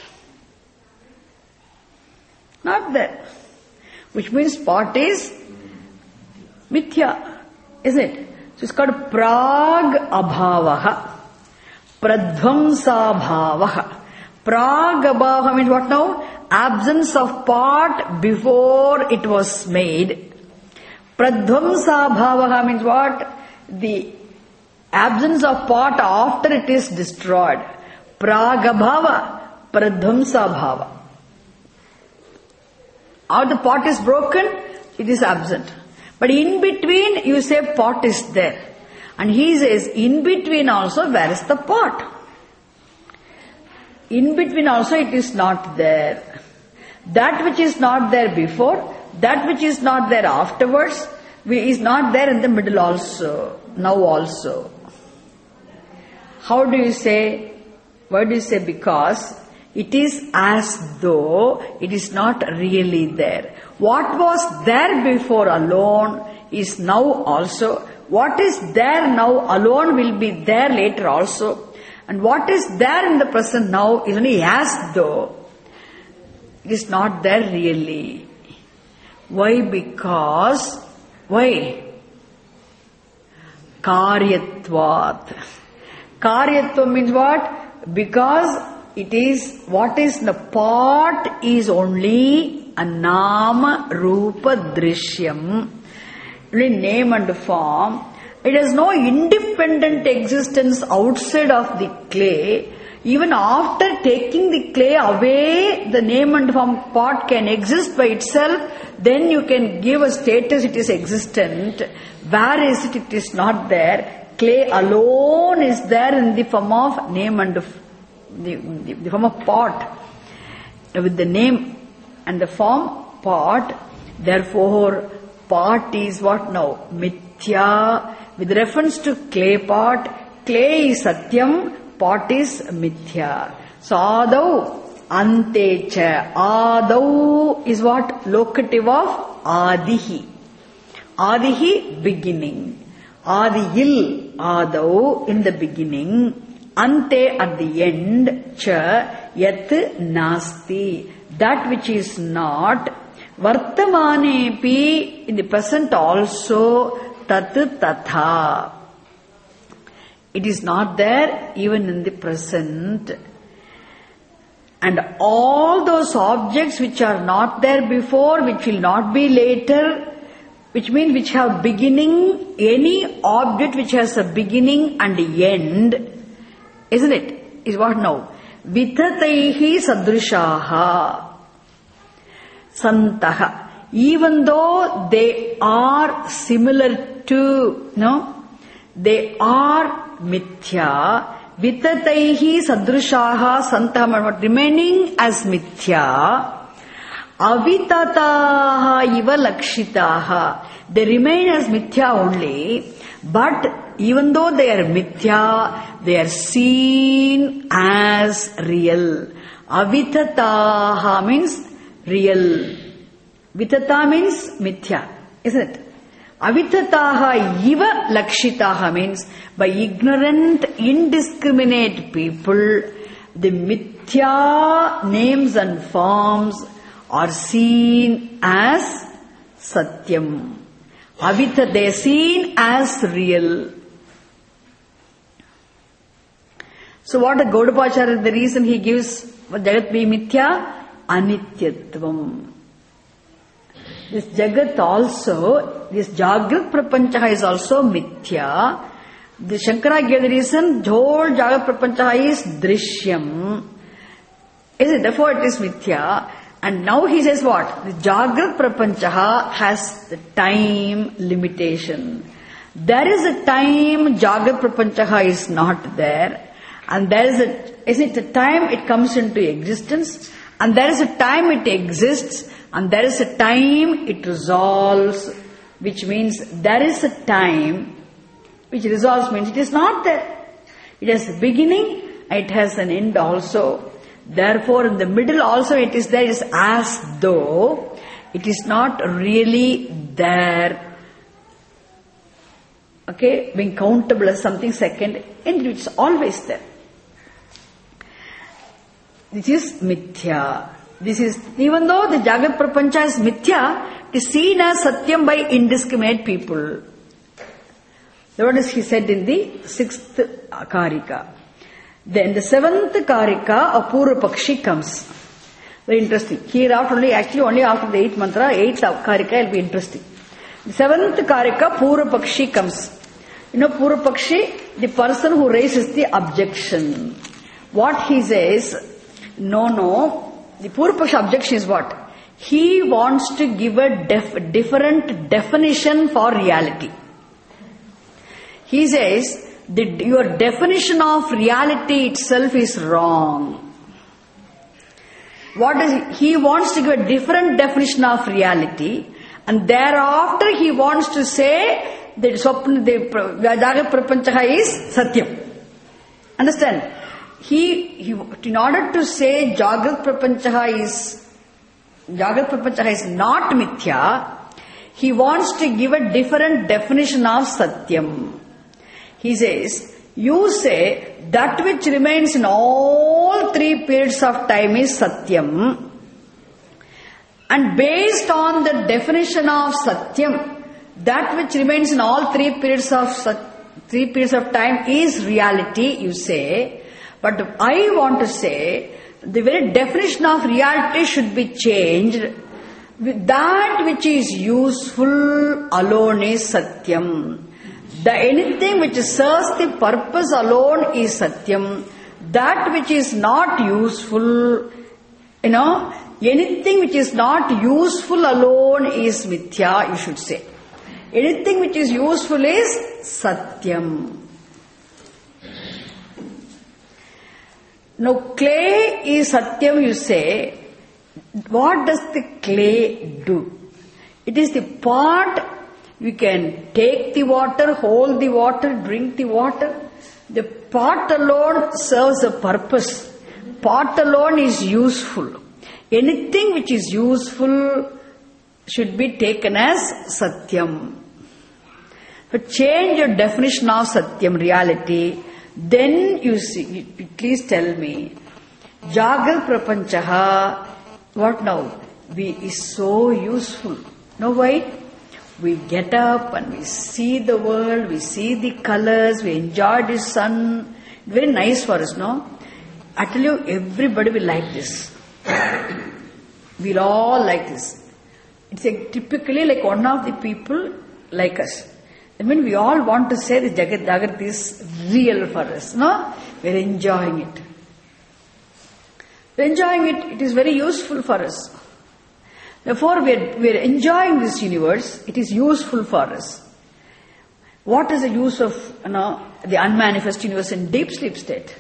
A: Not there. Which means pot is mithya, isn't it? So it's called prag abhavaha, pradvamsa bhavaha. Prag abhavaha means what now? Absence of pot before it was made. Pradvamsa bhavaha means what? The absence of pot after it is destroyed. Pragabhava, pradvamsa bhava. After the pot is broken, it is absent. But in between, you say pot is there. And he says, in between also, where is the pot? In between also, it is not there. That which is not there before, that which is not there afterwards, is not there in the middle also, now also. How do you say? Why do you say? Because it is as though it is not really there. What was there before alone is now also. What is there now alone will be there later also. And what is there in the present now is only as though it is not there really. Why? Because, why? Karyatvat. Karyatva means what? Because it is, what is the pot is only a nama rupa drishyam. Only name and form. It has no independent existence outside of the clay. Even after taking the clay away, the name and form pot can exist by itself. Then you can give a status it is existent. Where is it? It is not there. Clay alone is there in the form of name and the, the, the form of pot. With the name and the form pot, therefore pot is what now? Mithya. With reference to clay pot, clay is satyam, pot is mithya. So adau antecha. Adau is what? Locative of adihi. Adihi, beginning. Adiyil, adau, in the beginning. Ante, at the end. Cha, yat nasti. That which is not. Vartamanepi, in the present also. Tat tatha. It is not there even in the present. And all those objects which are not there before, which will not be later, which means which have beginning, any object which has a beginning and end, isn't it? Is what now? Vitataihi sadrishaha santaha. Even though they are similar to, no, they are mithya. Vitataihi sadrishaha santaha, remaining as mithya. Avitataha iva lakshitaha. They remain as mithya only, but even though they are mithya, they are seen as real. Avitataha means real. Vitata means mithya, isn't it? Avitataha iva lakshitaha means by ignorant, indiscriminate people, the mithya names and forms are seen as satyam. Avita, they are seen as real. So what a Gaudapacharya, the reason he gives for Jagat be mithya? Anityatvam. This Jagat also, this Jagrat Prapancha is also mithya. The Shankara gave the reason, whole Jagat Prapancha is drishyam. Is it? Therefore it is mithya. And now he says what? The Jagrat Prapancha has the time limitation. There is a time Jagrat Prapancha is not there. And there is a, is it a time it comes into existence, and there is a time it exists, and there is a time it resolves, which means there is a time which resolves means it is not there. It has a beginning, it has an end also. Therefore, in the middle also it is there, it is as though it is not really there. Okay, being countable as something second, and it's always there. This is mithya. This is, even though the Jagat Prapancha is mithya, it is seen as satyam by indiscriminate people. What is he said in the sixth karika. Then the seventh karika, Apurva Pakshi comes. Very interesting. Here after only, actually only after the eighth mantra, eighth karika will be interesting. The seventh karika, Purva Pakshi comes. You know, Purva Pakshi, the person who raises the objection. What he says, no, no, the Purva Pakshi objection is what? He wants to give a def- different definition for reality. He says that your definition of reality itself is wrong. What is he? He wants to give a different definition of reality, and thereafter he wants to say that Swapna, the Jagat Prapancha is Satyam. Understand? He, he, in order to say Jagat Prapancha is Jagat Prapancha is not Mithya, he wants to give a different definition of Satyam. He says, you say that which remains in all three periods of time is Satyam, and based on the definition of Satyam, that which remains in all three periods of three periods of time is reality, you say. But I want to say the very definition of reality should be changed. That which is useful alone is Satyam. The anything which serves the purpose alone is Satyam. That which is not useful, you know, anything which is not useful alone is Mithya, you should say. Anything which is useful is Satyam. Now, clay is Satyam, you say. What does the clay do? It is the part. You can take the water, hold the water, drink the water. The pot alone serves a purpose. Pot alone is useful. Anything which is useful should be taken as Satyam. But change your definition of Satyam, reality. Then you see, please tell me, Jagat Prapanchaha, what now? We is so useful. Know why? We get up and we see the world, we see the colors, we enjoy the sun. Very nice for us, no? I tell you, everybody will like this. We'll all like this. It's a, typically like one of the people like us. I mean, we all want to say the Jagat Jagat is real for us, no? We're enjoying it. We're enjoying it, it is very useful for us. Therefore, we are, we are enjoying this universe, it is useful for us. What is the use of, you know, the unmanifest universe in deep sleep state?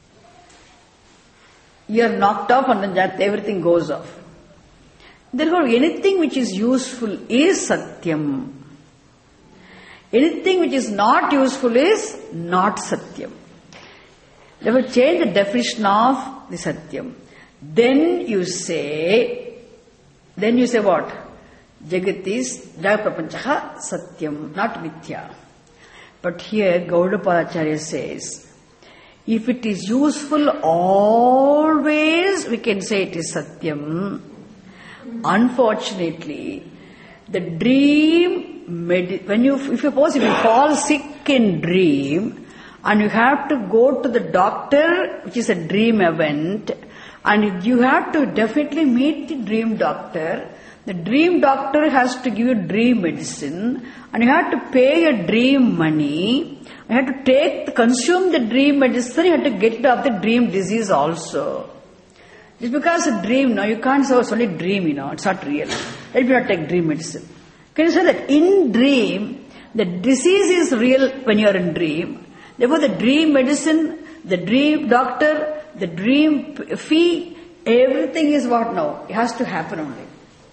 A: You are knocked off and then everything goes off. Therefore, anything which is useful is Satyam. Anything which is not useful is not Satyam. Therefore, change the definition of the Satyam. Then you say, then you say what? Jagat is Jagat Prapanchaha Satyam, not Mithya. But here Gaudapadacharya says, if it is useful always, we can say it is Satyam. Unfortunately, the dream, med- when you, if suppose if you fall sick in dream, and you have to go to the doctor, which is a dream event, and you have to definitely meet the dream doctor. The dream doctor has to give you dream medicine, and you have to pay your dream money. You have to take, consume the dream medicine. You have to get rid of the dream disease also. Just because a dream, no, you can't say it's only dream, you know, it's not real. Let me not take dream medicine. Can you say that in dream, the disease is real when you are in dream? Therefore, the dream medicine the dream doctor, the dream fee, everything is what now? It has to happen only.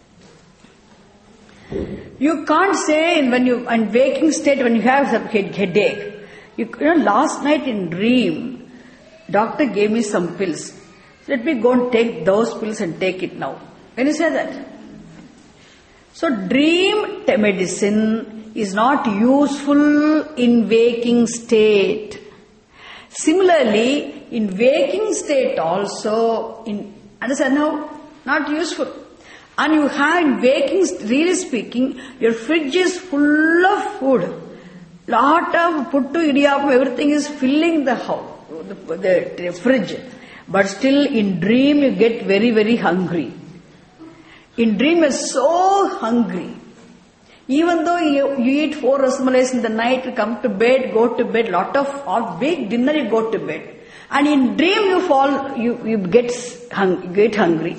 A: You can't say when you, in waking state, when you have some headache, you, you know, last night in dream, doctor gave me some pills. Let me go and take those pills and take it now. Can you say that? So dream medicine is not useful in waking state. Similarly, in waking state also, in understand now, not useful. And you have in waking, really speaking, your fridge is full of food. Lot of puttu, idiyappam, everything is filling the house, the, the, the fridge. But still in dream you get very, very hungry. In dream you're so hungry. Even though you, you eat four rasmalais in the night, you come to bed, go to bed, lot of, or big dinner, you go to bed. And in dream you fall, you, you get, hung, get hungry.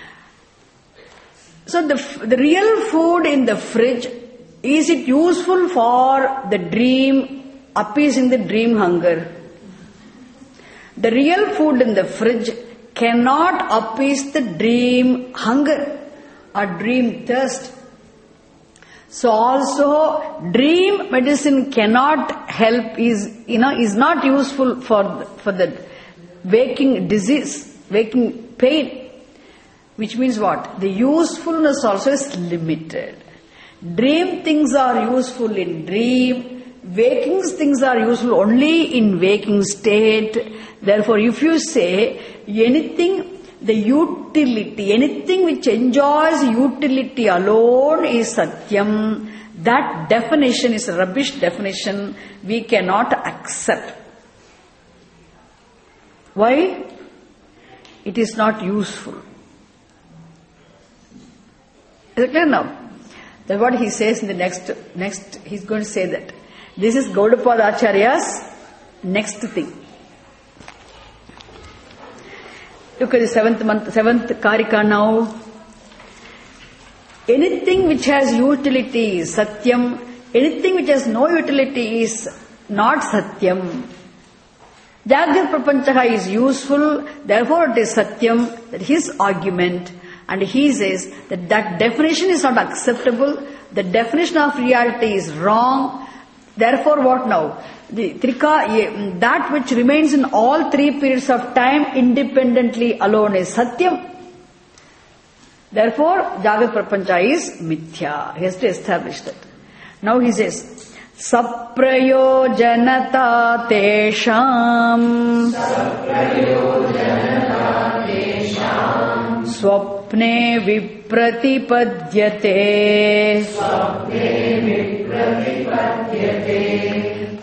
A: So the, the real food in the fridge, is it useful for the dream, appeasing the dream hunger? The real food in the fridge cannot appease the dream hunger or dream thirst. So also dream medicine cannot help, is, you know, is not useful for, for the waking disease, waking pain. Which means what? The usefulness also is limited. Dream things are useful in dream. Waking things are useful only in waking state. Therefore, if you say anything, the utility, anything which enjoys utility alone is Satyam, that definition is a rubbish definition. We cannot accept. Why? It is not useful. Is it clear now? That's what he says in the next, next, he's going to say that. This is Gaudapada Acharya's next thing. Look at the seventh month, seventh Karika now. Anything which has utility is Satyam. Anything which has no utility is not Satyam. Jagat Prapanchaha is useful, therefore it is Satyam. That his argument. And he says that that definition is not acceptable. The definition of reality is wrong. Therefore, what now? The trika, that which remains in all three periods of time independently alone is Satyam. Therefore, Jagat Prapancha is Mithya. He has to establish that. Now he says, Saprayo janata tesham Saprayo janata tesham Swapne vipratipadyate Swapne vipratipadyate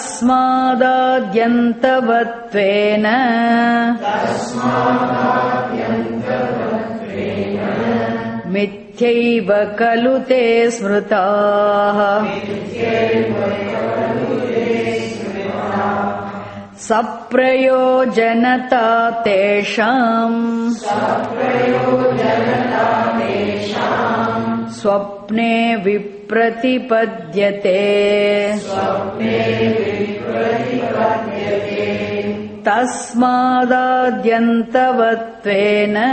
A: Tasmadadyantavatvena Tasmadadyantavatvena Mithyaiva kalu te smrutaha Mithyaiva kalu te smrutaha Saprayojanata tesham Saprayojanata tesham Swapne vipratipadyate Swapne vipratipadyate Tasmadadyantavatvena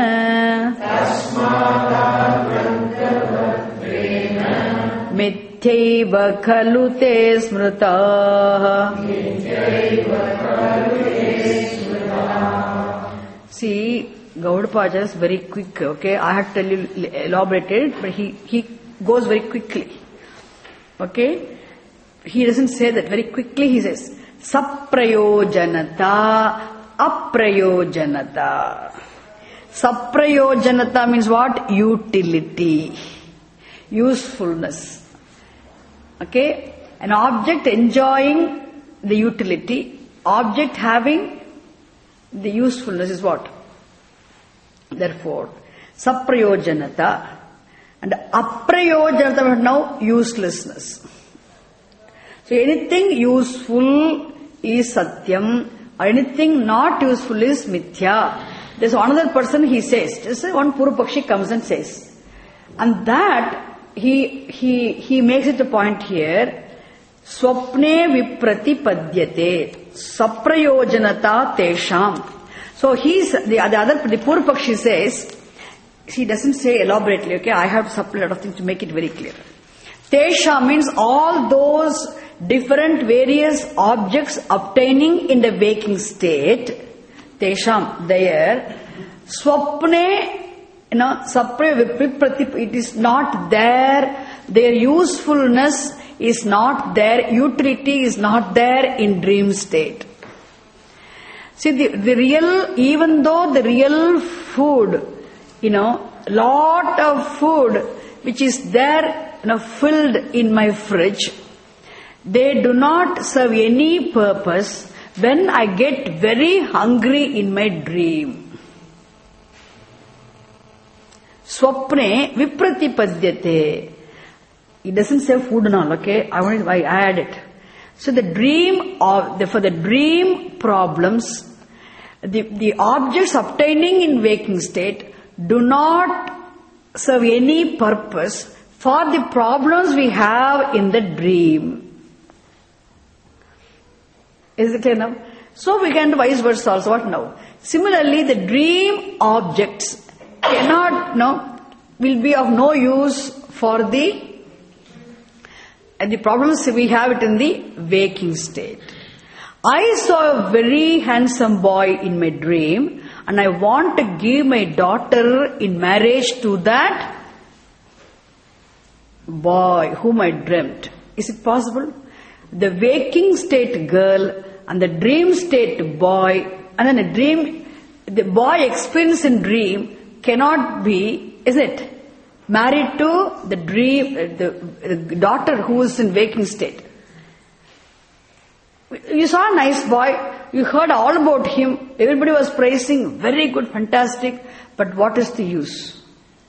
A: Tasmadadyantavatvena Mithyaiva kalu te smrutaha Mithyaiva kalu te smrutaha. See, Gaudapada is very quick, okay? I have to tell you, elaborate it, but he, he goes very quickly. Okay? He doesn't say that very quickly, he says, Saprayojanata, Aprayojanata. Saprayojanata means what? Utility. Usefulness. Okay? An object enjoying the utility, object having the usefulness is what? Therefore, Saprayojanata and Aprayojanata now uselessness. So anything useful is Satyam, or anything not useful is Mithya. There's another person, he says, just one Purupakshi comes and says, and that he he he makes it a point here. Swapne vipratipadyate. saprayojanata tesham. So he's, the, the other, the Purvapakshi says, he doesn't say elaborately, okay, I have to supply a lot of things to make it very clear. Tesham means all those different various objects obtaining in the waking state. Tesham, there. Swapne, you know, sapra viprati, it is not there. Their usefulness is not there. Utility is not there in dream state. See, the, the real, even though the real food, you know, lot of food which is there, you know, filled in my fridge, they do not serve any purpose when I get very hungry in my dream. Swapne vipratipadyate. It doesn't say food and all, okay? I want I add it. So the dream of the, for the dream problems, the, the objects obtaining in waking state do not serve any purpose for the problems we have in the dream. Is it clear now? So we can do vice versa also. What now? Similarly, the dream objects cannot, no, will be of no use for the and the problems we have it in the waking state. I saw a very handsome boy in my dream and I want to give my daughter in marriage to that boy whom I dreamt. Is it possible? The waking state girl and the dream state boy, and then the dream, the boy experienced in dream cannot be, is it, married to the dream, the, the daughter who is in waking state. You saw a nice boy, you heard all about him, everybody was praising, very good, fantastic, but what is the use?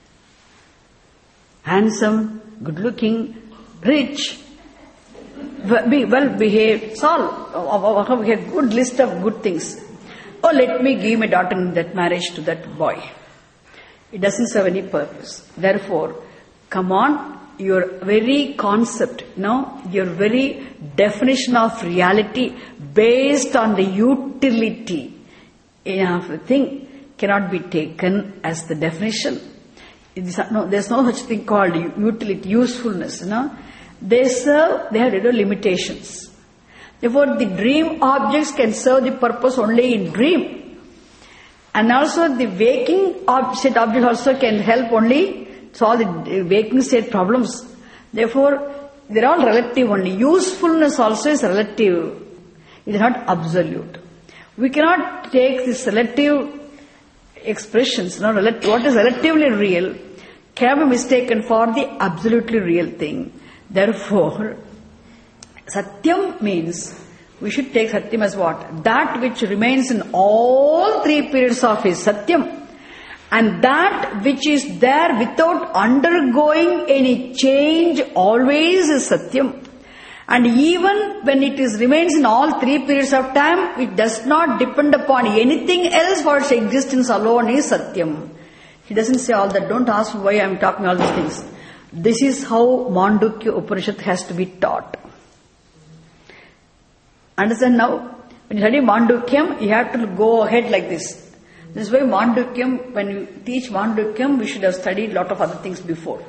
A: Handsome, good looking, rich, well behaved, it's all, we have good list of good things. Oh, let me give my daughter in that marriage to that boy. It doesn't serve any purpose. Therefore, come on, your very concept, no, your very definition of reality based on the utility of a thing cannot be taken as the definition. It is, no, there's no such thing called utility, usefulness, no. They serve, they have little limitations. Therefore, the dream objects can serve the purpose only in dream. And also the waking state object also can help only solve the waking state problems. Therefore, they are all relative only. Usefulness also is relative. It is not absolute. We cannot take these relative expressions, no, what is relatively real can be mistaken for the absolutely real thing. Therefore, Satyam means we should take Satyam as what? That which remains in all three periods of is Satyam. And that which is there without undergoing any change always is Satyam. And even when it is remains in all three periods of time, it does not depend upon anything else for its existence alone is Satyam. He doesn't say all that. Don't ask why I am talking all these things. This is how Mandukya Upanishad has to be taught. Understand now? When you study Mandukyam, you have to go ahead like this. This is why Mandukyam, when you teach Mandukyam, we should have studied a lot of other things before.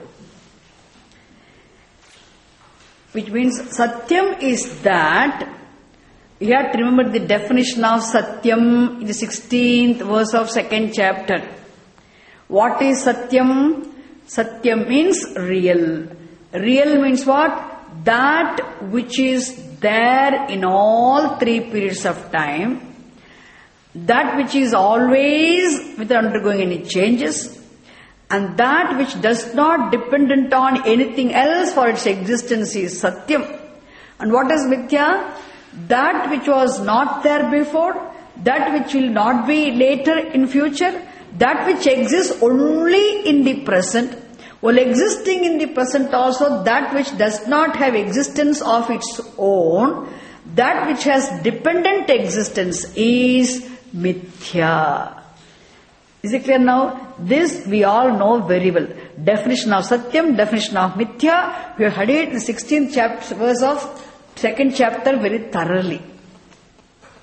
A: Which means Satyam is that, you have to remember the definition of Satyam in the sixteenth verse of second chapter. What is Satyam? Satyam means real. Real means what? That which is there in all three periods of time, that which is always without undergoing any changes, and that which does not dependent on anything else for its existence is Satyam. And what is Mithya? That which was not there before, that which will not be later in future, that which exists only in the present, while existing in the present also that which does not have existence of its own, that which has dependent existence is Mithya. Is it clear now? This we all know very well. Definition of Satyam, definition of Mithya, we have studied the sixteenth chapter, verse of second chapter very thoroughly.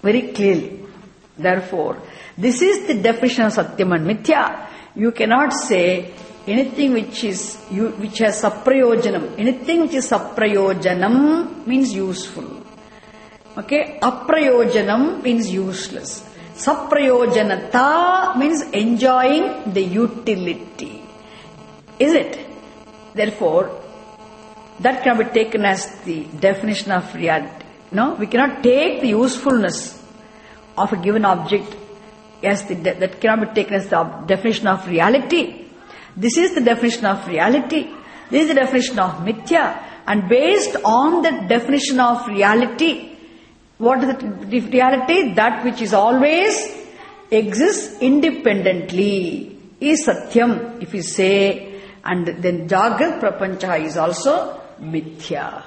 A: very clearly. Therefore, this is the definition of Satyam and Mithya. You cannot say anything which is you, which has saprayojanam. Anything which is saprayojanam means useful. Okay, aprayojanam means useless. Saprayojanata means enjoying the utility. Is it? Therefore, that can be taken as the definition of reality. No, we cannot take the usefulness of a given object as the de- that cannot be taken as the definition of reality. This is the definition of reality. This is the definition of mithya. And based on the definition of reality, what is the reality? That which is always exists independently is Satyam, if you say, and then Jagrat Prapancha is also Mithya.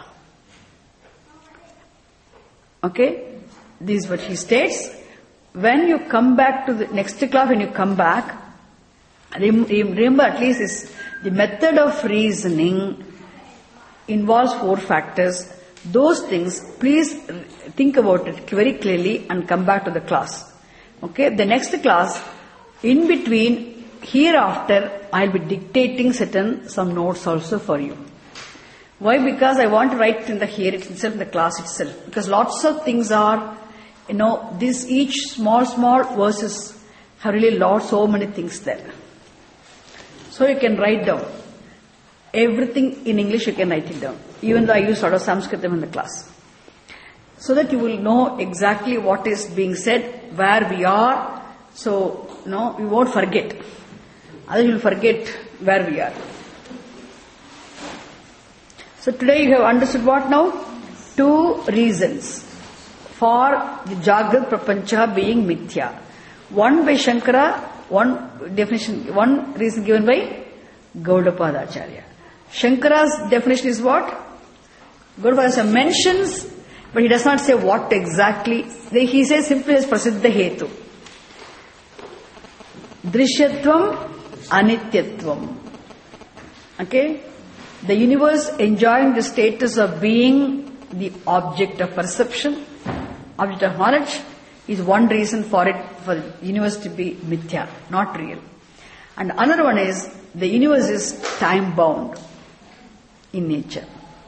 A: Okay? This is what he states. When you come back to the next class, when you come back, remember at least this, the method of reasoning involves four factors. Those things, please think about it very clearly and come back to the class. Okay? The next class, in between, hereafter, I'll be dictating certain, some notes also for you. Why? Because I want to write in the here itself, in the class itself. Because lots of things are, you know, this each small, small verses have really lost so many things there. So you can write down. Everything in English you can write it down. Even though I use sort of Sanskritam in the class. So that you will know exactly what is being said, where we are. So, no, you won't forget. Otherwise you will forget where we are. So today you have understood what now? Two reasons for the Jagrat Prapancha being Mithya. One by Shankara, one definition, one reason given by Gaudapada Acharya. Shankara's definition is what? Gaudapada mentions, but he does not say what exactly. He says simply as Prasiddha Hetu. Drishyatvam, Anityatvam. Okay? The universe enjoying the status of being the object of perception, object of knowledge, is one reason for it, for the universe to be mithya, not real. And another one is, the universe is time bound in nature.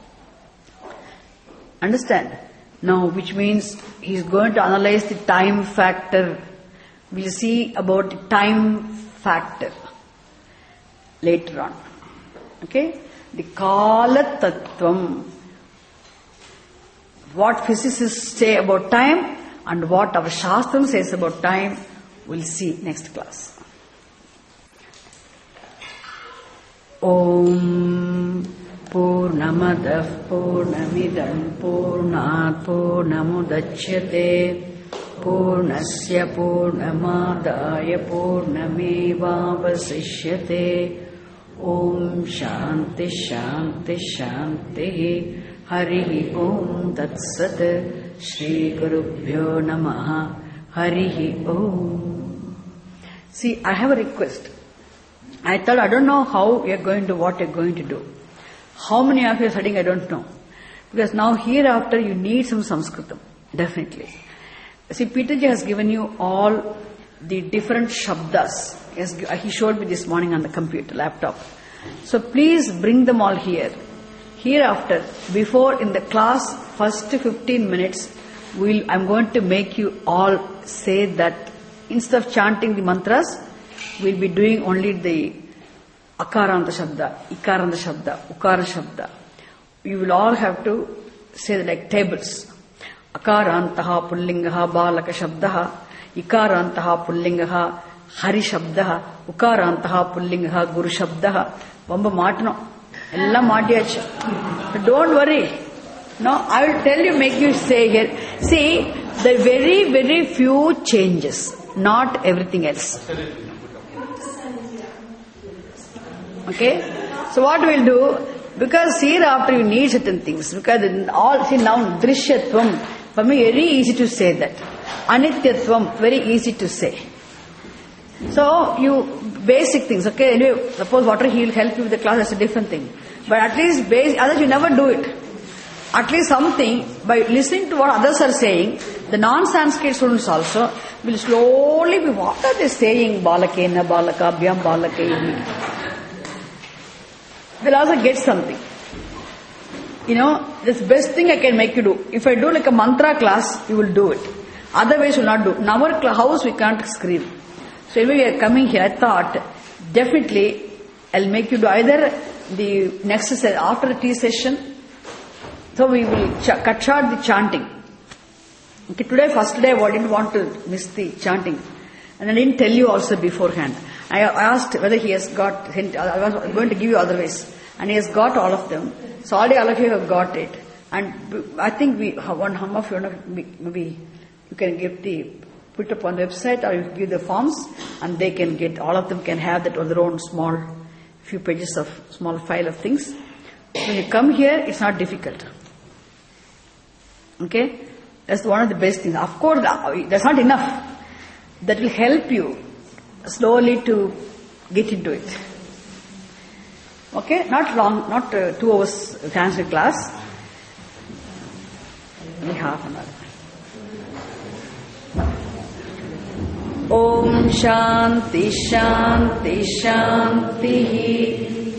A: Understand? Now, which means he is going to analyze the time factor. We'll see about the time factor later on. Okay? The Kala Tattvam. What physicists say about time and what our Shastram says about time, we'll see next class. Om Purnamadah Purnamidam Purnat Purnamudachyate Purnasya Purnamadaya Purnamevavasishyate. Om Shanti Shanti Shanti. Harihi Om Tat Sat. Shri Gurubhyo Namaha. Harihi Om. See, I have a request. I thought, I don't know how you are going to, what you are going to do. How many of you are studying, I don't know. Because now hereafter you need some Sanskritam. Definitely. See, Peterji has given you all the different Shabdas. Yes, he showed me this morning on the computer, laptop. So please bring them all here. Hereafter, before in the class, first fifteen minutes, we'll, I'm going to make you all say that instead of chanting the mantras, we'll be doing only the Akaranta Shabda, Ikaranta Shabda, Ukara Shabda. You will all have to say like tables. Akarantaha Pullingaha Balaka Shabdaha, Ikarantaha Pullingaha Hari Shabdaha, Ukarantaha Pullingaha Guru Shabdaha. Vamba Matno. Ella Matiach. Don't worry. No, I will tell you, make you say here. See, there are very, very few changes, not everything else. Okay? So what we'll do, because hereafter you need certain things, because all, see now, Drishyatvam, for me very easy to say that. Anityatvam, very easy to say. So, you, basic things, okay? Anyway, suppose whatever he will help you with the class, that's a different thing. But at least, basic, otherwise you never do it. At least something, by listening to what others are saying, The non-Sanskrit students also will slowly be, what are they saying? Balakena, balakabhyam, balakayini. They'll also get something. You know, this best thing I can make you do. If I do like a mantra class, you will do it. Otherwise, you will not do. In our house, we can't scream. So anyway, we are coming here. I thought, definitely, I'll make you do either the next session, after the tea session. So we will ch- cut short the chanting. Okay, today, first day, I didn't want to miss the chanting. And I didn't tell you also beforehand. I asked whether he has got, I was going to give you otherwise. And he has got all of them. So already all of you have got it. And I think we, one hum of you, maybe you can give the, put up on the website or you give the forms and they can get, all of them can have that on their own small, few pages of, small file of things. When you come here, it's not difficult. Okay? That's one of the best things. Of course, that's not enough. That will help you slowly to get into it. Okay? Not long, not uh, two hours Sanskrit class. Only half an hour. Om Shanti Shanti Shanti